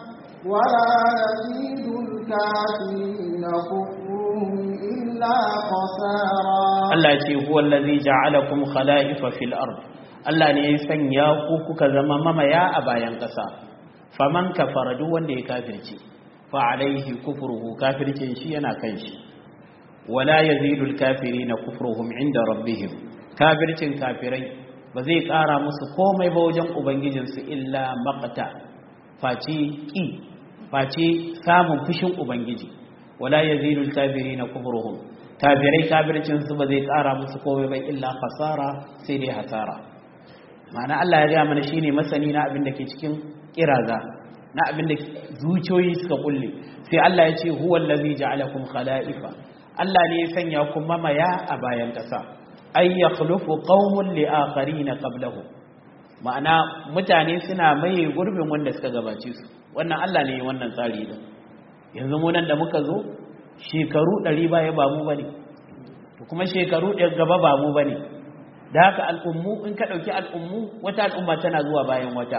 ولا يزيد الكافرين كفرهم إلا خسارا الله يقول هو الذي جعلكم خلائف في الأرض Allah ne ya sanya ku kuka zama mamaya a bayan ƙasa faman kafara duk wanda ya kafirce fa alaihi kufruhu kafircin shi yana kan shi wala yazidul kafirina kufruhum inda rabbihim kafircin kafirai ba zai ƙara musu komai ba wajen ubangijinsu illa maqta face ki face samun fushin ubangiji wala yazidul kafirina kufruhum kafirai kafircin su ba zai ƙara musu komai ba illa khasara sai dai hasara ma'ana Allah ya gaya mana shine masani na abin da ke cikin kiraza na abin da zuciyoyi suka kulle sai Allah ya ce huwal ladzi ja'alakum khala'ifa Allah ne ya sanya ku mamaya a bayan kasa ay yakhlufu qaumun li akharin qablahu ma'ana mutane suna maye gurbin wanda suka gabace su wannan Allah ne wannan tsari din yanzu mu nan da muka zo shekaru ɗari baya ba mu bane to kuma shekaru ɗari gaba ba mu bane da haka al'ummu in ka ɗauki al'ummu wata al'umma tana zuwa bayan wata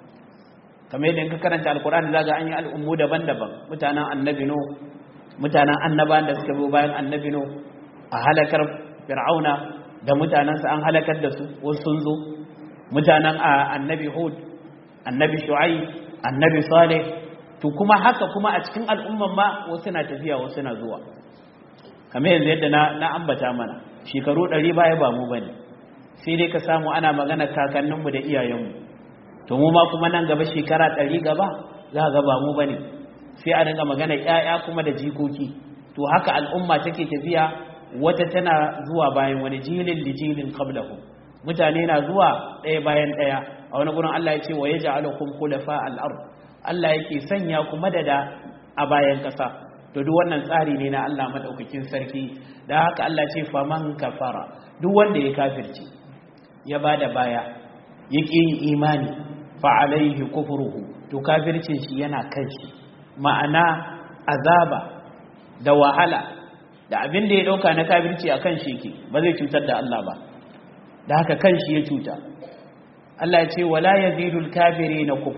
kamar yadda in ka karanta alkur'ani za ga an yi al'ummu daban-daban mutanen annabi no mutanen annaban da suka biyo bayan annabi no a halakar fir'auna da mutanensa an halakar da su wasu sun zo mutanen annabi hud annabi shu'aib annabi salih to kuma haka kuma a cikin al'umman ma wasu na tafiya wasu na zuwa kamar yanzu yadda na ambata mana shekaru ɗari baya ba mu bane sai dai ka samu ana magana kakanninmu da iyayenmu to mu ma kuma nan gaba shekara ɗari gaba za ga ba mu bane sai a dinga magana ƴaƴa kuma da jikoki to haka al'umma take tafiya wata tana zuwa bayan wani jilin lijilin qablahu mutane na zuwa ɗaya bayan ɗaya a wani gurin Allah ya ce wa yaj'alukum khulafa al-ard Allah yake sanya ku madada a bayan ƙasa to duk wannan tsari ne na Allah madaukakin sarki da haka Allah ce faman kafara duk wanda ya kafirce ya bada baya yake yin imani fa alaihi kufruhu to kafircin shi yana kan shi ma'ana azaba da wahala da abin da ya dauka na kafirci akan shi yake ba zai cutar da Allah ba da haka kan shi ya cuta Allah ya ce wala yazidul kafirina kufruhum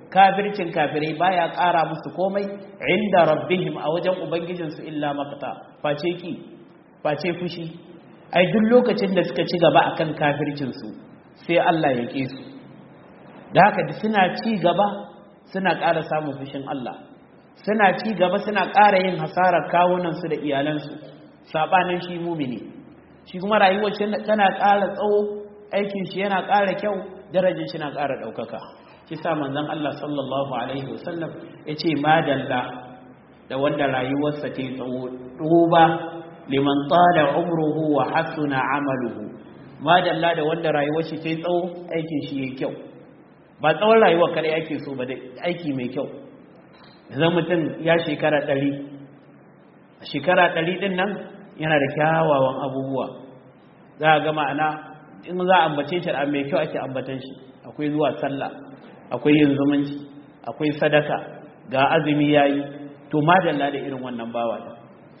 kafircin kafirai baya ƙara musu komai inda rabbihim a wajen ubangijinsu illa maqta face ki face fushi ai duk lokacin da suka ci gaba akan kafircin su sai Allah ya ƙi su da haka suna ci gaba suna ƙara samun fushin Allah suna ci gaba suna ƙara yin hasarar kawunan su da iyalan su sabanin shi mumini shi kuma rayuwar tana ƙara tsawo aikin shi yana ƙara kyau darajar shi na ƙara ɗaukaka shi sa manzon Allah sallallahu alaihi wasallam yace madalla da wanda rayuwarsa ta yi tsawo duba liman tala umruhu wa hasuna amaluhu madalla da wanda rayuwar shi ta yi tsawo aikin shi yayi kyau ba tsawon rayuwa kare ake so ba dai aiki mai kyau idan mutum ya shekara ɗari shekara ɗari din nan yana da kyawawan abubuwa za a ga ma'ana in za a ambace shi da mai kyau ake ambatan shi akwai zuwa sallah akwai yin zumunci akwai sadaka ga azumi yayi to madalla da irin wannan bawa da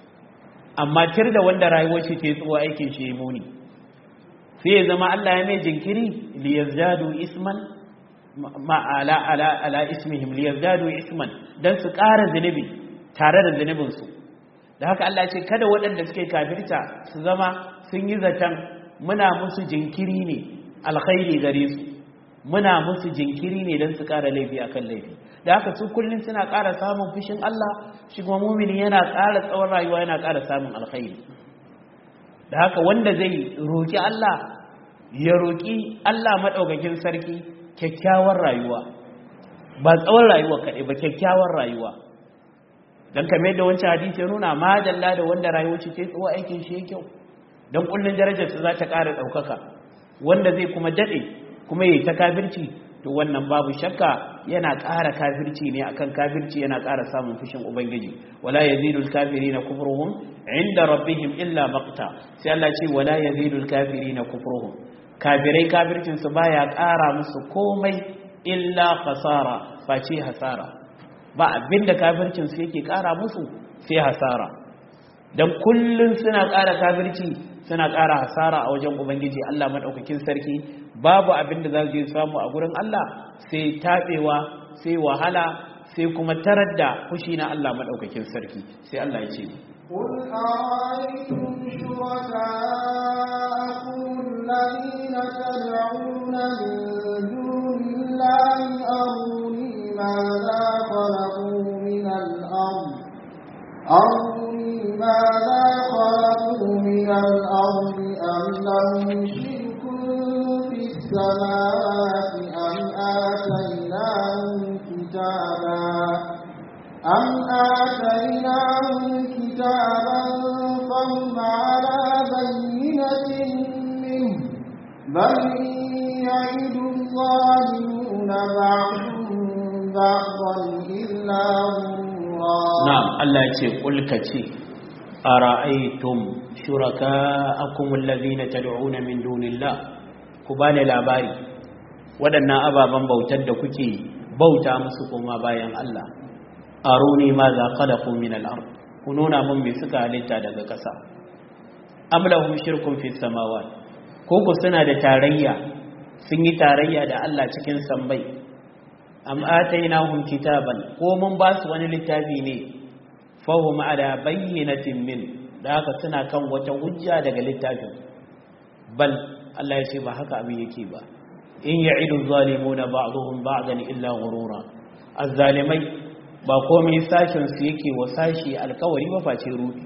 amma tir da wanda rayuwar shi ce tsuwa aikin shi muni sai ya zama Allah ya mai jinkiri li yazdadu isman ma ala ala ala ismihim li yazdadu isman dan su ƙara zinubi tare da zunubin su da haka Allah ya ce kada waɗanda suke kafirta su zama sun yi zaton muna musu jinkiri ne alkhairi gare su muna musu jinkiri ne don su ƙara laifi akan laifi da haka su kullum suna ƙara samun fushin Allah shi kuma mumini yana ƙara tsawon rayuwa yana ƙara samun alkhairi da haka wanda zai roƙi Allah ya roƙi Allah maɗaukakin sarki kyakkyawar rayuwa ba tsawon rayuwa kaɗai ba kyakkyawar rayuwa don kamar da wancan hadisi ya nuna madalla da wanda rayuwa ce tsawo aikin shi ya kyau don kullum darajarsa za ta ƙara ɗaukaka wanda zai kuma daɗe kuma yi ta kafirci to wannan babu shakka yana ƙara kafirci ne akan kafirci yana ƙara samun fushin ubangiji wala yazidul kafirina kufruhum inda rabbihim illa maqta sai Allah ce wala yazidul kafirina kufruhum kafirai kafircin su baya ƙara musu komai illa khasara face hasara ba abinda kafircin su yake ƙara musu sai hasara dan kullun suna ƙara kafirci suna ƙara hasara a wajen ubangiji Allah madaukakin sarki babu abin da za su samu a gurin Allah sai tabewa sai wahala sai kuma tarar da fushi na Allah madaukakin sarki sai Allah ya ce قل أرأيتم شركاءكم الذين تدعون من دون الله أروني ماذا خلقوا من الأرض أروني ماذا خلقوا من الأرض أم لهم شرك في السماوات أم آتيناهم كتابا أم آتيناهم كتابا فهم على بينة منه بل يعد الظالمون بعضهم بعضا إلا na'am Allah ya ce kulka ce ara'aytum shuraka'akum allazina tad'una min dunillah ku bani labari waɗannan ababan bautar da kuke bauta musu kuma bayan Allah aruni ma za khalaqu min al-ard ku nuna mun me suka halitta daga ƙasa am lahum shirkun fi samawati ko ku suna da tarayya sun yi tarayya da Allah cikin sambai am atainahum kitaban ko mun ba su wani littafi ne fahum ala bayyinatin min da haka suna kan wata hujja daga littafin bal Allah ya ce ba haka abin yake ba in ya'idu zalimuna ba'dhum ba'dan illa ghurura azzalimai ba komai sashin su yake wa sashi alkawari ba face ruɗi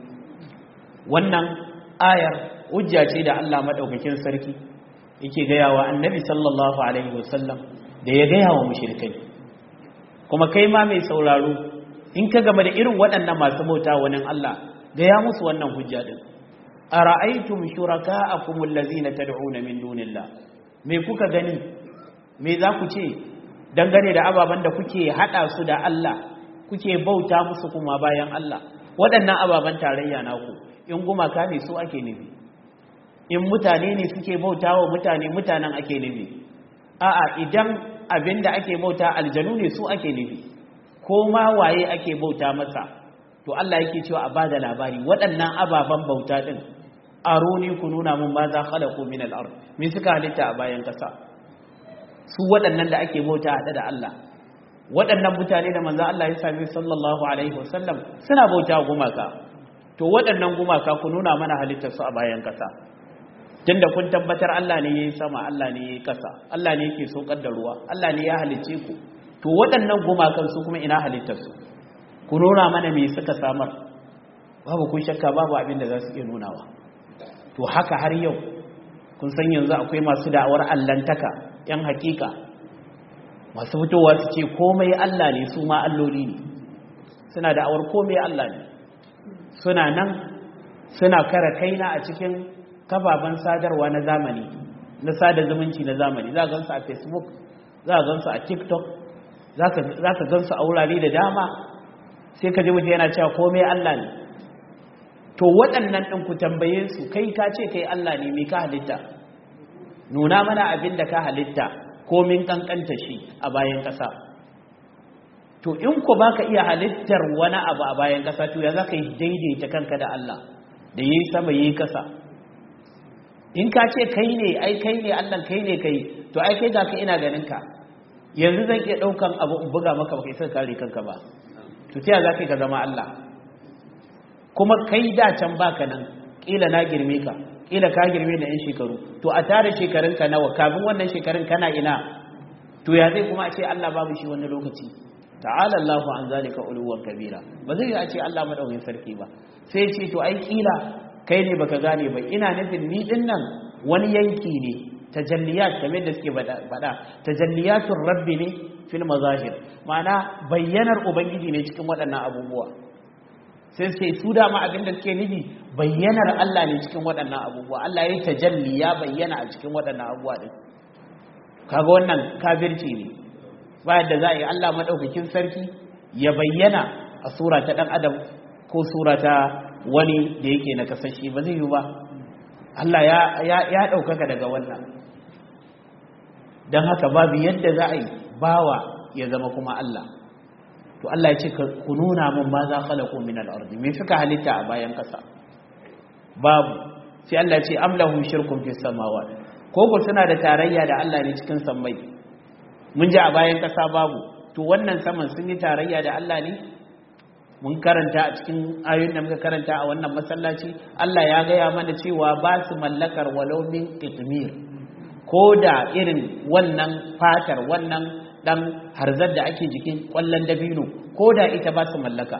wannan ayar hujja ce da Allah madaukakin sarki yake gaya wa annabi sallallahu alaihi wasallam da ya gaya wa mushrikai kuma kai ma mai sauraro in ka game da irin waɗannan masu bauta wani Allah gaya musu wannan hujja din ara'aytum shuraka'akum allazina tad'una min dunillah me kuka gani me za ku ce dangane da ababan da kuke hada su da Allah kuke bauta musu kuma bayan Allah waɗannan ababan tarayya naku in gumaka ne su ake nufi in mutane ne suke bautawa mutane mutanen ake nufi a'a idan abinda ake bauta aljanu ne su ake nufi ko ma waye ake bauta masa to Allah yake cewa a bada labari waɗannan ababan bauta din aruni ku nuna mun ma za khalaqu min al-ard me suka halitta a bayan kasa su waɗannan da ake bauta hada da Allah waɗannan mutane da manzo Allah ya sami sallallahu alaihi wasallam suna bauta gumaka to waɗannan gumaka ku nuna mana halittar su a bayan kasa tunda kun tabbatar Allah ne yayi sama Allah ne yayi kasa Allah ne yake sokar da ruwa Allah ne ya halicce ku to waɗannan gumakan su kuma ina halittar su ku nuna mana me suka samar babu kun shakka babu abin da za su iya nunawa to haka har yau kun san yanzu akwai masu da'awar allantaka yan hakika masu fitowa su ce komai Allah ne su ma alloli ne suna da'awar komai Allah ne suna nan suna kara kaina a cikin kafafen sadarwa na zamani na sada zumunci na zamani za ka gansu a Facebook za ka gansu a TikTok za ka gansu a wurare da dama sai ka ji mutum yana cewa komai Allah ne to waɗannan ɗin ku tambaye su kai ka ce kai Allah ne mai ka halitta nuna mana abin da ka halitta komin kankanta shi a bayan ƙasa to in ku baka iya halittar wani abu a bayan ƙasa to ya za ka yi daidaita kanka da Allah da yi sama yi ƙasa in ka ce kai ne ai kai ne Allah kai ne kai to ai kai ga ka ina ganin ka yanzu zan iya ɗaukan abu in buga maka baka isa kare kanka ba to ta za ka zama Allah kuma kai da can baka nan kila na girme ka kila ka girme da yan shekaru to a tare shekarun ka nawa kafin wannan shekarun kana ina to ya zai kuma a ce Allah babu shi wani lokaci ta'ala Allahu an zalika uluwan kabira ba zai a ce Allah madaukakin sarki ba sai ce to ai kila kai ne baka gane ba ina nufin ni din nan wani yanki ne tajalliyat kamar da suke faɗa tajalliyatur rabbi ne fil mazahir ma'ana bayyanar ubangiji ne cikin waɗannan abubuwa sai sai su dama abinda suke nufi bayyanar Allah ne cikin waɗannan abubuwa Allah ya tajalli ya bayyana a cikin waɗannan abubuwa din kaga wannan kafirci ne ba yadda za a yi Allah madaukakin sarki ya bayyana a sura ta dan adam ko sura ta wani da yake na kasashe ba zai yi ba Allah ya ya ya daukaka daga wannan dan haka babu yadda za a yi bawa ya zama kuma Allah to Allah ya ce ku nuna mun ma za khalaqu min al-ardi me suka halitta a bayan kasa babu sai Allah ya ce am lahum shirkun fis samawati ko ko suna da tarayya da Allah ne cikin sammai mun ji a bayan kasa babu to wannan saman sun yi tarayya da Allah ne mun karanta a cikin ayoyin da muka karanta a wannan masallaci Allah ya gaya mana cewa ba su mallakar walau min qitmir ko da irin wannan fatar wannan dan harzar da ake jikin kwallon dabino ko da ita ba su mallaka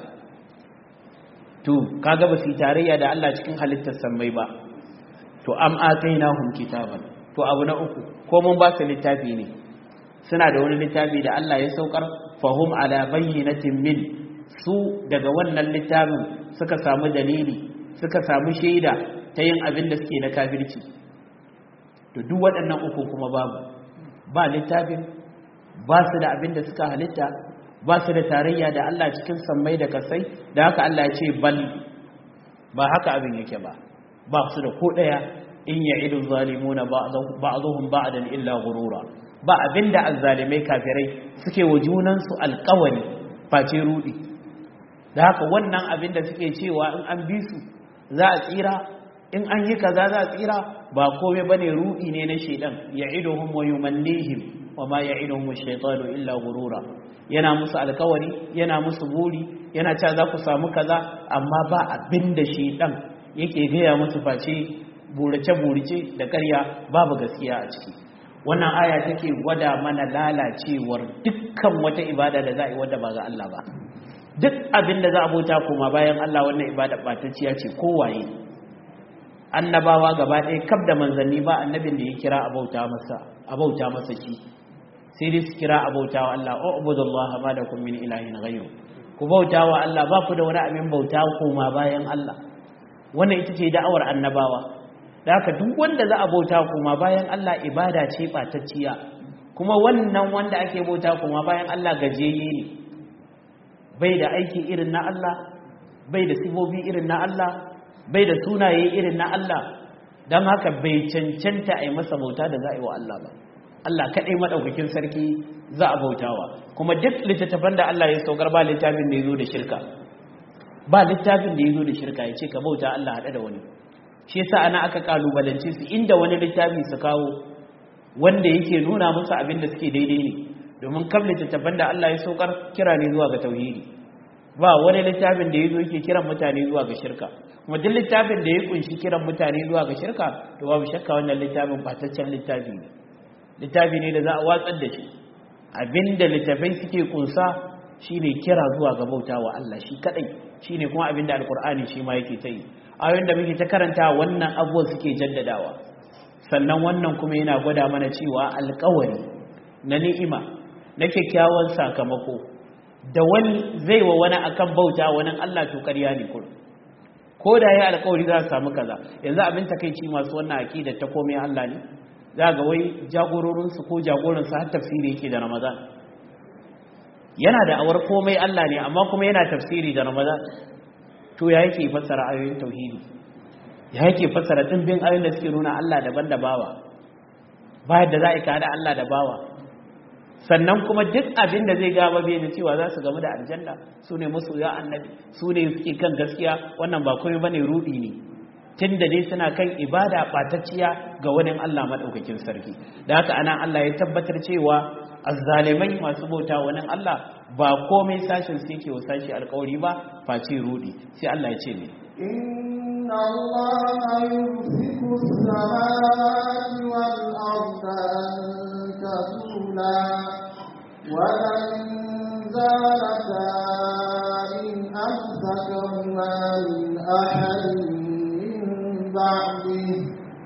to kaga ba su tarayya da Allah cikin halittar sammai ba to am atainahum kitaban to abu na uku ko mun ba su littafi ne suna da wani littafi da Allah ya saukar fahum ala bayyinatin min su daga wannan littafin suka samu dalili suka samu shaida ta yin abin da suke na kafirci to duk waɗannan uku kuma babu ba littafin ba su da abin da suka halitta ba su da tarayya da Allah cikin sammai da kasai da haka Allah ya ce bal ba haka abin yake ba ba su da ko daya in ya'idu zalimuna ba'dhum ba'dan illa ghurura ba abinda azzalimai kafirai suke wa junan su alƙawari face rudi da haka wannan abinda suke cewa in an bi su za a tsira in an yi kaza za a tsira ba komai bane rudi ne na shedan ya'iduhum wa yumannihim wa ma ya'iduhum ash-shaytanu illa ghurura yana musu alkawari yana musu buri yana cewa za ku samu kaza amma ba abinda shedan yake gaya musu face burace-burace da ƙarya babu gaskiya a ciki wannan aya take gwada mana lalacewar dukkan wata ibada da za a yi wadda ba ga Allah ba duk abinda za a bauta kuma bayan Allah wannan ibada batacciya ce kowaye annabawa gaba ɗaya kaf da manzanni ba annabin da ya kira a bauta masa a bauta masa shi sai dai su kira a bauta wa Allah ubudullaha ma lakum min ilahin ghayru ku bauta wa Allah ba ku da wani abin bauta kuma bayan Allah wannan ita ce da'awar annabawa da haka duk wanda za a bauta kuma bayan Allah ibada ce batacciya kuma wannan wanda ake bauta kuma bayan Allah gajeye ne bai da aiki irin na Allah bai da sifofi irin na Allah bai da sunaye irin na Allah don haka bai cancanta a yi masa bauta da za a yi wa Allah ba Allah kaɗai maɗaukakin sarki za a bautawa kuma duk littattafan da Allah ya saukar ba littafin da ya zo da shirka ba littafin da ya zo da shirka ya ce ka bauta Allah haɗe da wani shi yasa ana aka kalubalance su inda wani littafi su kawo wanda yake nuna musu abin da suke daidai ne domin kam littattafan da Allah ya saukar kira ne zuwa ga tauhidi ba wani littafin da yazo yake kiran mutane zuwa ga shirka kuma duk littafin da ya kunshi kiran mutane zuwa ga shirka to babu shakka wannan littafin bataccen littafi ne littafi ne da za a watsar da shi abinda littafai suke kunsa shine kira zuwa ga bautawa Allah shi kadai shine kuma abinda alqur'ani shi ma yake tayi ayoyin da muke ta karanta wannan abubuwan suke jaddadawa sannan wannan kuma yana gwada mana cewa alƙawari na ni'ima na kyakkyawan sakamako da wani zai wa wani akan bauta wani Allah to ƙarya ne kullum ko da ya alƙawari za su samu kaza yanzu abin takeici masu wannan aqida ta komai Allah ne za ga wai jagororin su ko jagoran su har tafsiri yake da Ramadan yana da awar komai Allah ne amma kuma yana tafsiri da Ramadan to ya yake fassara ayoyin tauhidi ya yake fassara dimbin ayoyin da suke nuna Allah daban da bawa ba da za a kada Allah da bawa sannan kuma duk abin da zai gaba bai da cewa za su gamu da aljanna su ne masoya annabi su ne suke kan gaskiya wannan ba komai bane rudi ne tunda dai suna kan ibada batacciya ga wani Allah madaukakin sarki da haka anan Allah ya tabbatar cewa azzalimai masu bauta wani Allah ba komai sashin su yake wasashi alƙawari ba face rudi sai Allah ya ce ne inna allaha yumsiku as-samawati wal arda an tazula wa lan zalata in amsakahuma min ahadin min ba'dihi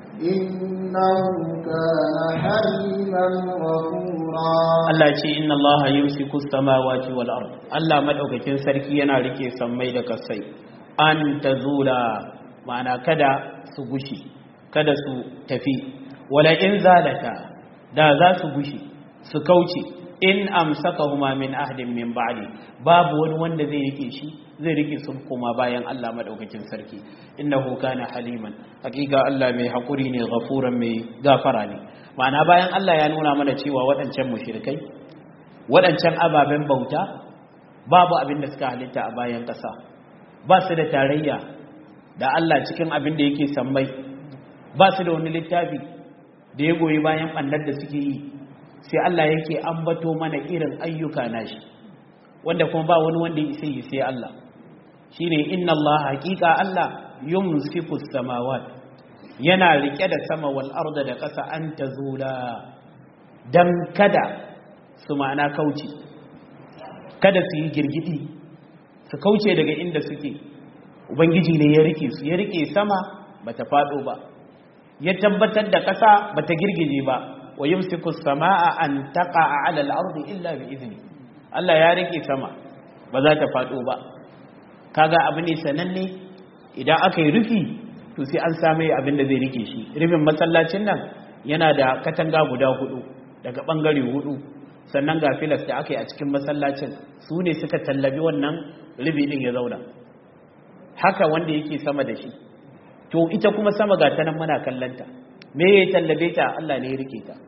innahu kana haliman ghafura Allah ce inna allaha yumsiku as-samawati wal arda Allah madaukakin sarki yana rike sammai da kasai an tazula ma'ana kada su gushi kada su tafi wala in zalata da za su gushi su kauce in amsakahuma min ahdin min ba'di babu wani wanda zai rike shi zai rike su kuma bayan Allah madaukakin sarki innahu kana haliman hakika Allah mai hakuri ne ghafuran mai gafara ne ma'ana bayan Allah ya nuna mana cewa waɗancan mushrikai waɗancan ababen bauta babu abin da suka halitta a bayan ƙasa ba su da tarayya da Allah cikin abin da yake sammai ba su da wani littafi da ya goyi bayan ɓannar da suke yi sai Allah yake ambato mana irin ayyuka nashi wanda kuma ba wani wanda ya isa yi sai Allah shine inna Allah haqiqa Allah yumsiku samawat yana rike da sama wal arda da ƙasa an tazula dan kada su ma'ana kauce kada su yi girgidi su kauce daga inda suke ubangiji ne ya rike su ya rike sama bata fado ba ya tabbatar da ƙasa bata girgije ba wa yumsiku samaa an taqa'a 'ala al-ardi illa bi izni Allah ya rike sama ba za ta fado ba kaga abu ne sananne idan aka yi rufi to sai an same abin da zai rike shi rufin masallacin nan yana da katanga guda hudu daga bangare hudu sannan ga filas da aka yi a cikin masallacin su ne suka tallabi wannan rubi din ya zauna haka wanda yake sama da shi to ita kuma sama ga ta nan muna kallanta me ya tallabe ta Allah ne ya rike ta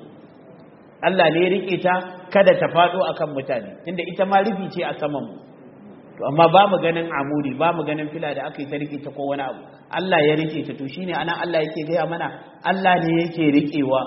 Allah ne ya rike ta kada ta fado akan mutane tunda ita ma rufi ce a saman mu to amma ba mu ganin amudi ba mu ganin fila da aka yi ta rike ta ko wani abu Allah ya rike ta to shine anan Allah yake gaya mana Allah ne yake rikewa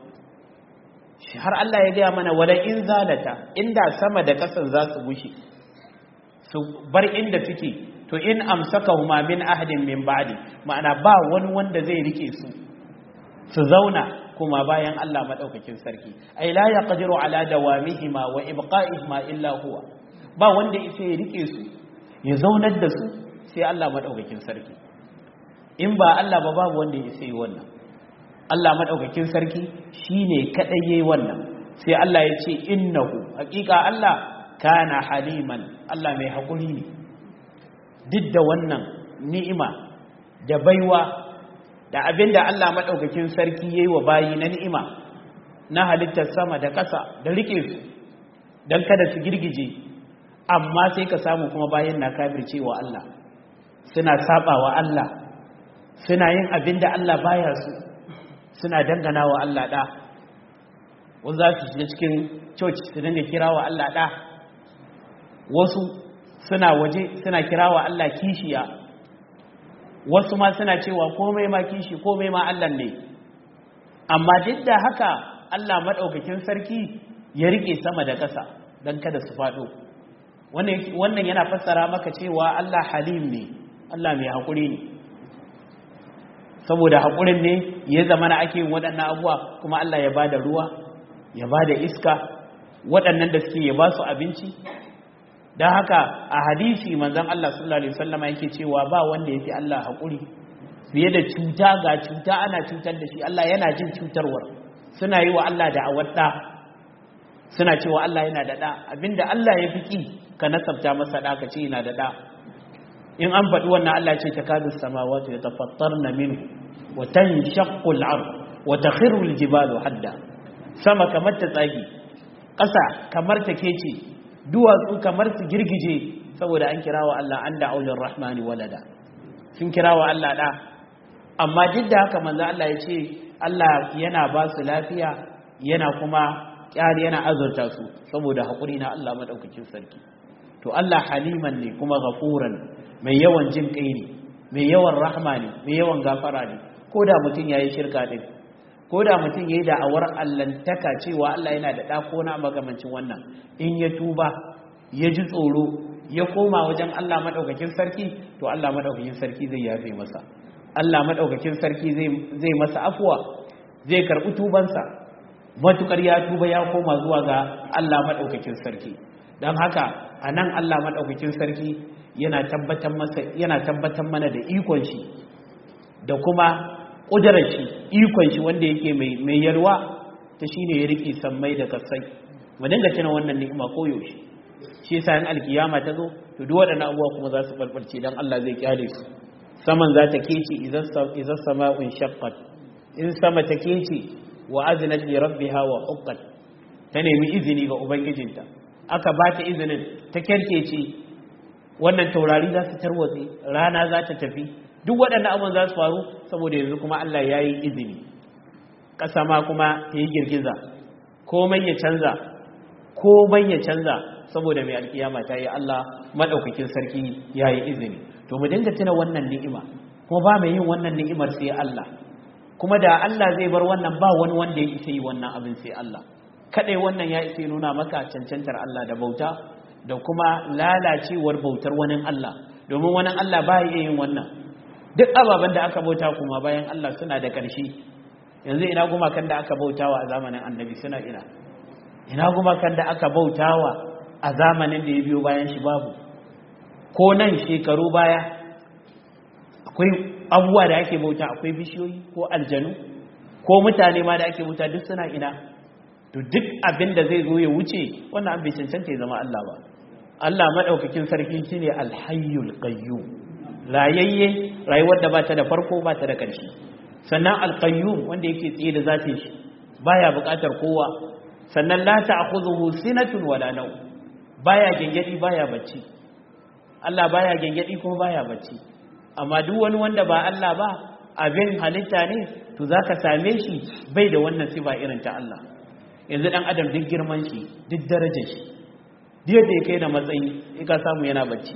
har Allah ya gaya mana wala in zalata inda sama da kasan za su gushe su bar inda suke to in amsakahuma min ahadin min ba'di ma'ana ba wani wanda zai rike su su zauna kuma bayan Allah madaukakin sarki ai la yaqdiru ala dawamihima wa ibqa'ihima illa huwa ba wanda yake ya rike su ya zaunar da su sai Allah madaukakin sarki in ba Allah ba babu wanda yake yi wannan Allah madaukakin sarki shine kadai yayi wannan sai Allah ya ce innahu haqiqa Allah kana haliman Allah mai hakuri ne duk da wannan ni'ima da baiwa da abinda Allah madaukakin sarki yayi wa bayi na ni'ima na halittar sama da ƙasa da rike su dan kada su girgije amma sai ka samu kuma bayan na kafircewa Allah suna sabawa Allah suna yin abinda Allah baya su suna dangana wa Allah ɗa wanda za su shiga cikin church su dinga kira wa Allah ɗa wasu suna waje suna kira wa Allah kishiya wasu ma suna cewa komai ma kishi komai ma Allah ne amma duk da haka Allah maɗaukakin sarki ya rike sama da ƙasa dan kada su fado wannan wannan yana fassara maka cewa Allah halim ne Allah mai hakuri ne saboda hakurin ne ya zama na ake yin waɗannan abuwa kuma Allah ya bada ruwa ya bada iska waɗannan da suke ya ba su abinci dan haka a hadisi manzon Allah sallallahu alaihi wasallam yake cewa ba wanda yake Allah hakuri fiye da cuta ga cuta ana cutar da shi Allah yana jin cutarwar suna yi wa Allah da awadda suna cewa Allah yana da da abinda Allah ya fiki ka nasabta masa da ka ce yana da da in an faɗi wannan Allah ce takadu samawati yatafattarna minhu wa tanshaqqu al-ard wa takhiru al-jibalu hadda sama kamar ta tsagi ƙasa kamar ta kece duwatsu kamar su girgije saboda an kirawa Allah an da aulur rahmani walada sun kirawa Allah da amma duk da haka manzo Allah ya ce Allah yana ba su lafiya yana kuma kyari yana azurta su saboda hakuri na Allah madaukakin sarki to Allah haliman ne kuma ghafuran mai yawan jin kai ne mai yawan rahma ne mai yawan gafara ne koda mutun yayi shirka din koda mutun yayi da'awar allantaka cewa Allah yana da da ko na magamancin wannan in ya tuba ya ji tsoro ya koma wajen Allah madaukakin sarki to Allah madaukakin sarki zai yafe masa Allah madaukakin sarki zai zai masa afwa zai karbi tubansa matukar ya tuba ya koma zuwa ga Allah madaukakin sarki dan haka anan Allah madaukakin sarki yana tabbatar masa yana tabbatar mana da ikon shi da kuma kudarar shi ikon shi wanda yake mai mai yarwa ta shine ya riki sammai da kasai mu dinga tuna wannan ni'ima koyaushe shi yasa in alkiyama ta zo to duk waɗannan abubuwa kuma za su balbalce dan Allah zai kyale su saman za ta kece idan idan sama'un shaqqat in sama ta kece wa azinat li rabbiha wa huqqat ta nemi izini ga ubangijinta aka ba ta izinin ta kerkece wannan taurari za su tarwatse rana za ta tafi duk waɗannan abubuwan za su faru saboda yanzu kuma Allah ya yi izini ƙasa ma kuma ta yi girgiza komai ya canza komai ya canza saboda mai alkiyama ta yi Allah maɗaukakin sarki ya yi izini to mu dinga tuna wannan ni'ima kuma ba mai yin wannan ni'imar sai Allah kuma da Allah zai bar wannan ba wani wanda ya isa yi wannan abin sai Allah kadai wannan ya isa nuna maka cancantar Allah da bauta da kuma lalacewar bautar wani Allah domin wani Allah ba ya yin wannan duk ababen da aka bauta kuma bayan Allah suna da ƙarshe yanzu ina gumakan da aka bautawa a zamanin annabi suna ina ina gumakan da aka bautawa a zamanin da ya biyo bayan shi babu ko nan shekaru baya akwai abubuwa da ake bauta akwai bishiyoyi ko aljanu ko mutane ma da ake bauta duk suna ina to duk abin da zai zo ya wuce wannan abin cancanta ya zama Allah ba Allah madaukakin sarki shine alhayyul qayyum rayayye rayuwar da bata da farko bata da ƙarshe sannan alqayyum wanda yake tsaye da zatin shi baya buƙatar kowa sannan la ta'khudhuhu sinatun wala naw baya gengedi baya bacci Allah baya gengedi kuma baya bacci amma duk wani wanda ba Allah ba abin halitta ne to zaka same shi bai da wannan sifa irin ta Allah yanzu dan adam duk girman shi duk darajar shi duk yadda ya kai da matsayi ka samu yana bacci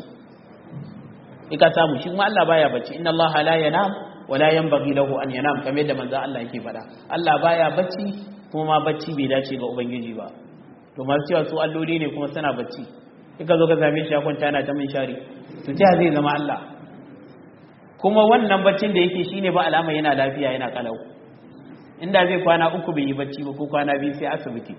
ka samu shi kuma Allah baya bacci inna Allah la yanam wa la yanbaghi lahu an yanam kamar da manzo Allah yake faɗa Allah baya bacci kuma ma bacci bai dace ga ubangiji ba to masu cewa su alloli ne kuma suna bacci kika zo ka same shi ya kwanta yana ta min shari to ta zai zama Allah kuma wannan baccin da yake shine ba alama yana lafiya yana kalau inda zai kwana uku bai yi bacci ba ko kwana biyu sai asibiti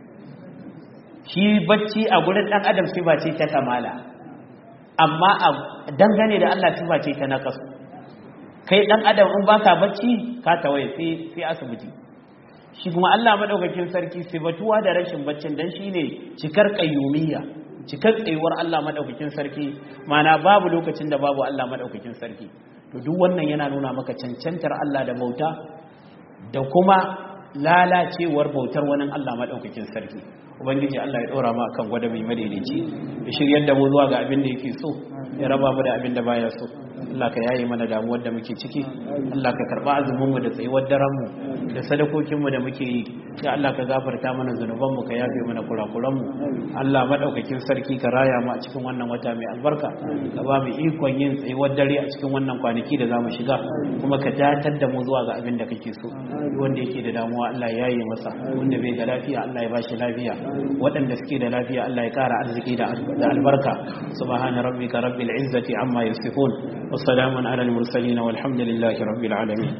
shi bacci a gurin dan adam sifa ce ta kamala amma a dangane da Allah sifa ce ta nakasu kai dan adam in baka bacci ka tawaye sai sai asibiti shi kuma Allah madaukakin sarki sifatuwa da rashin baccin dan shine cikar qayyumiyya cikar tsayuwar Allah madaukakin sarki mana babu lokacin da babu Allah madaukakin sarki to duk wannan yana nuna maka cancantar Allah da bauta da kuma lalacewar bautar wani Allah madaukakin sarki ubangiji Allah ya dora mu akan gwada mai madaidaici ya shiryar da mu zuwa ga abin da yake so ya raba mu da abin da baya so Allah ka yaye mana damuwar da muke ciki Allah ka karba azumin mu da tsayuwar daren mu da sadakokin mu da muke yi ya Allah ka gafarta mana zanuban mu ka yafe mana kurakuran mu Allah madaukakin sarki ka raya mu a cikin wannan wata mai albarka ka ba mu ikon yin tsayuwar dare a cikin wannan kwanaki da zamu shiga kuma ka datar da mu zuwa ga abin da kake so wanda yake da damuwa Allah ya yaye masa wanda bai da lafiya Allah ya ba shi lafiya waɗanda suke da lafiya Allah ya ƙara arziki da albarka subhana rabbika rabbil izzati amma yasifun wa salamun alal mursalin walhamdulillahi rabbil alamin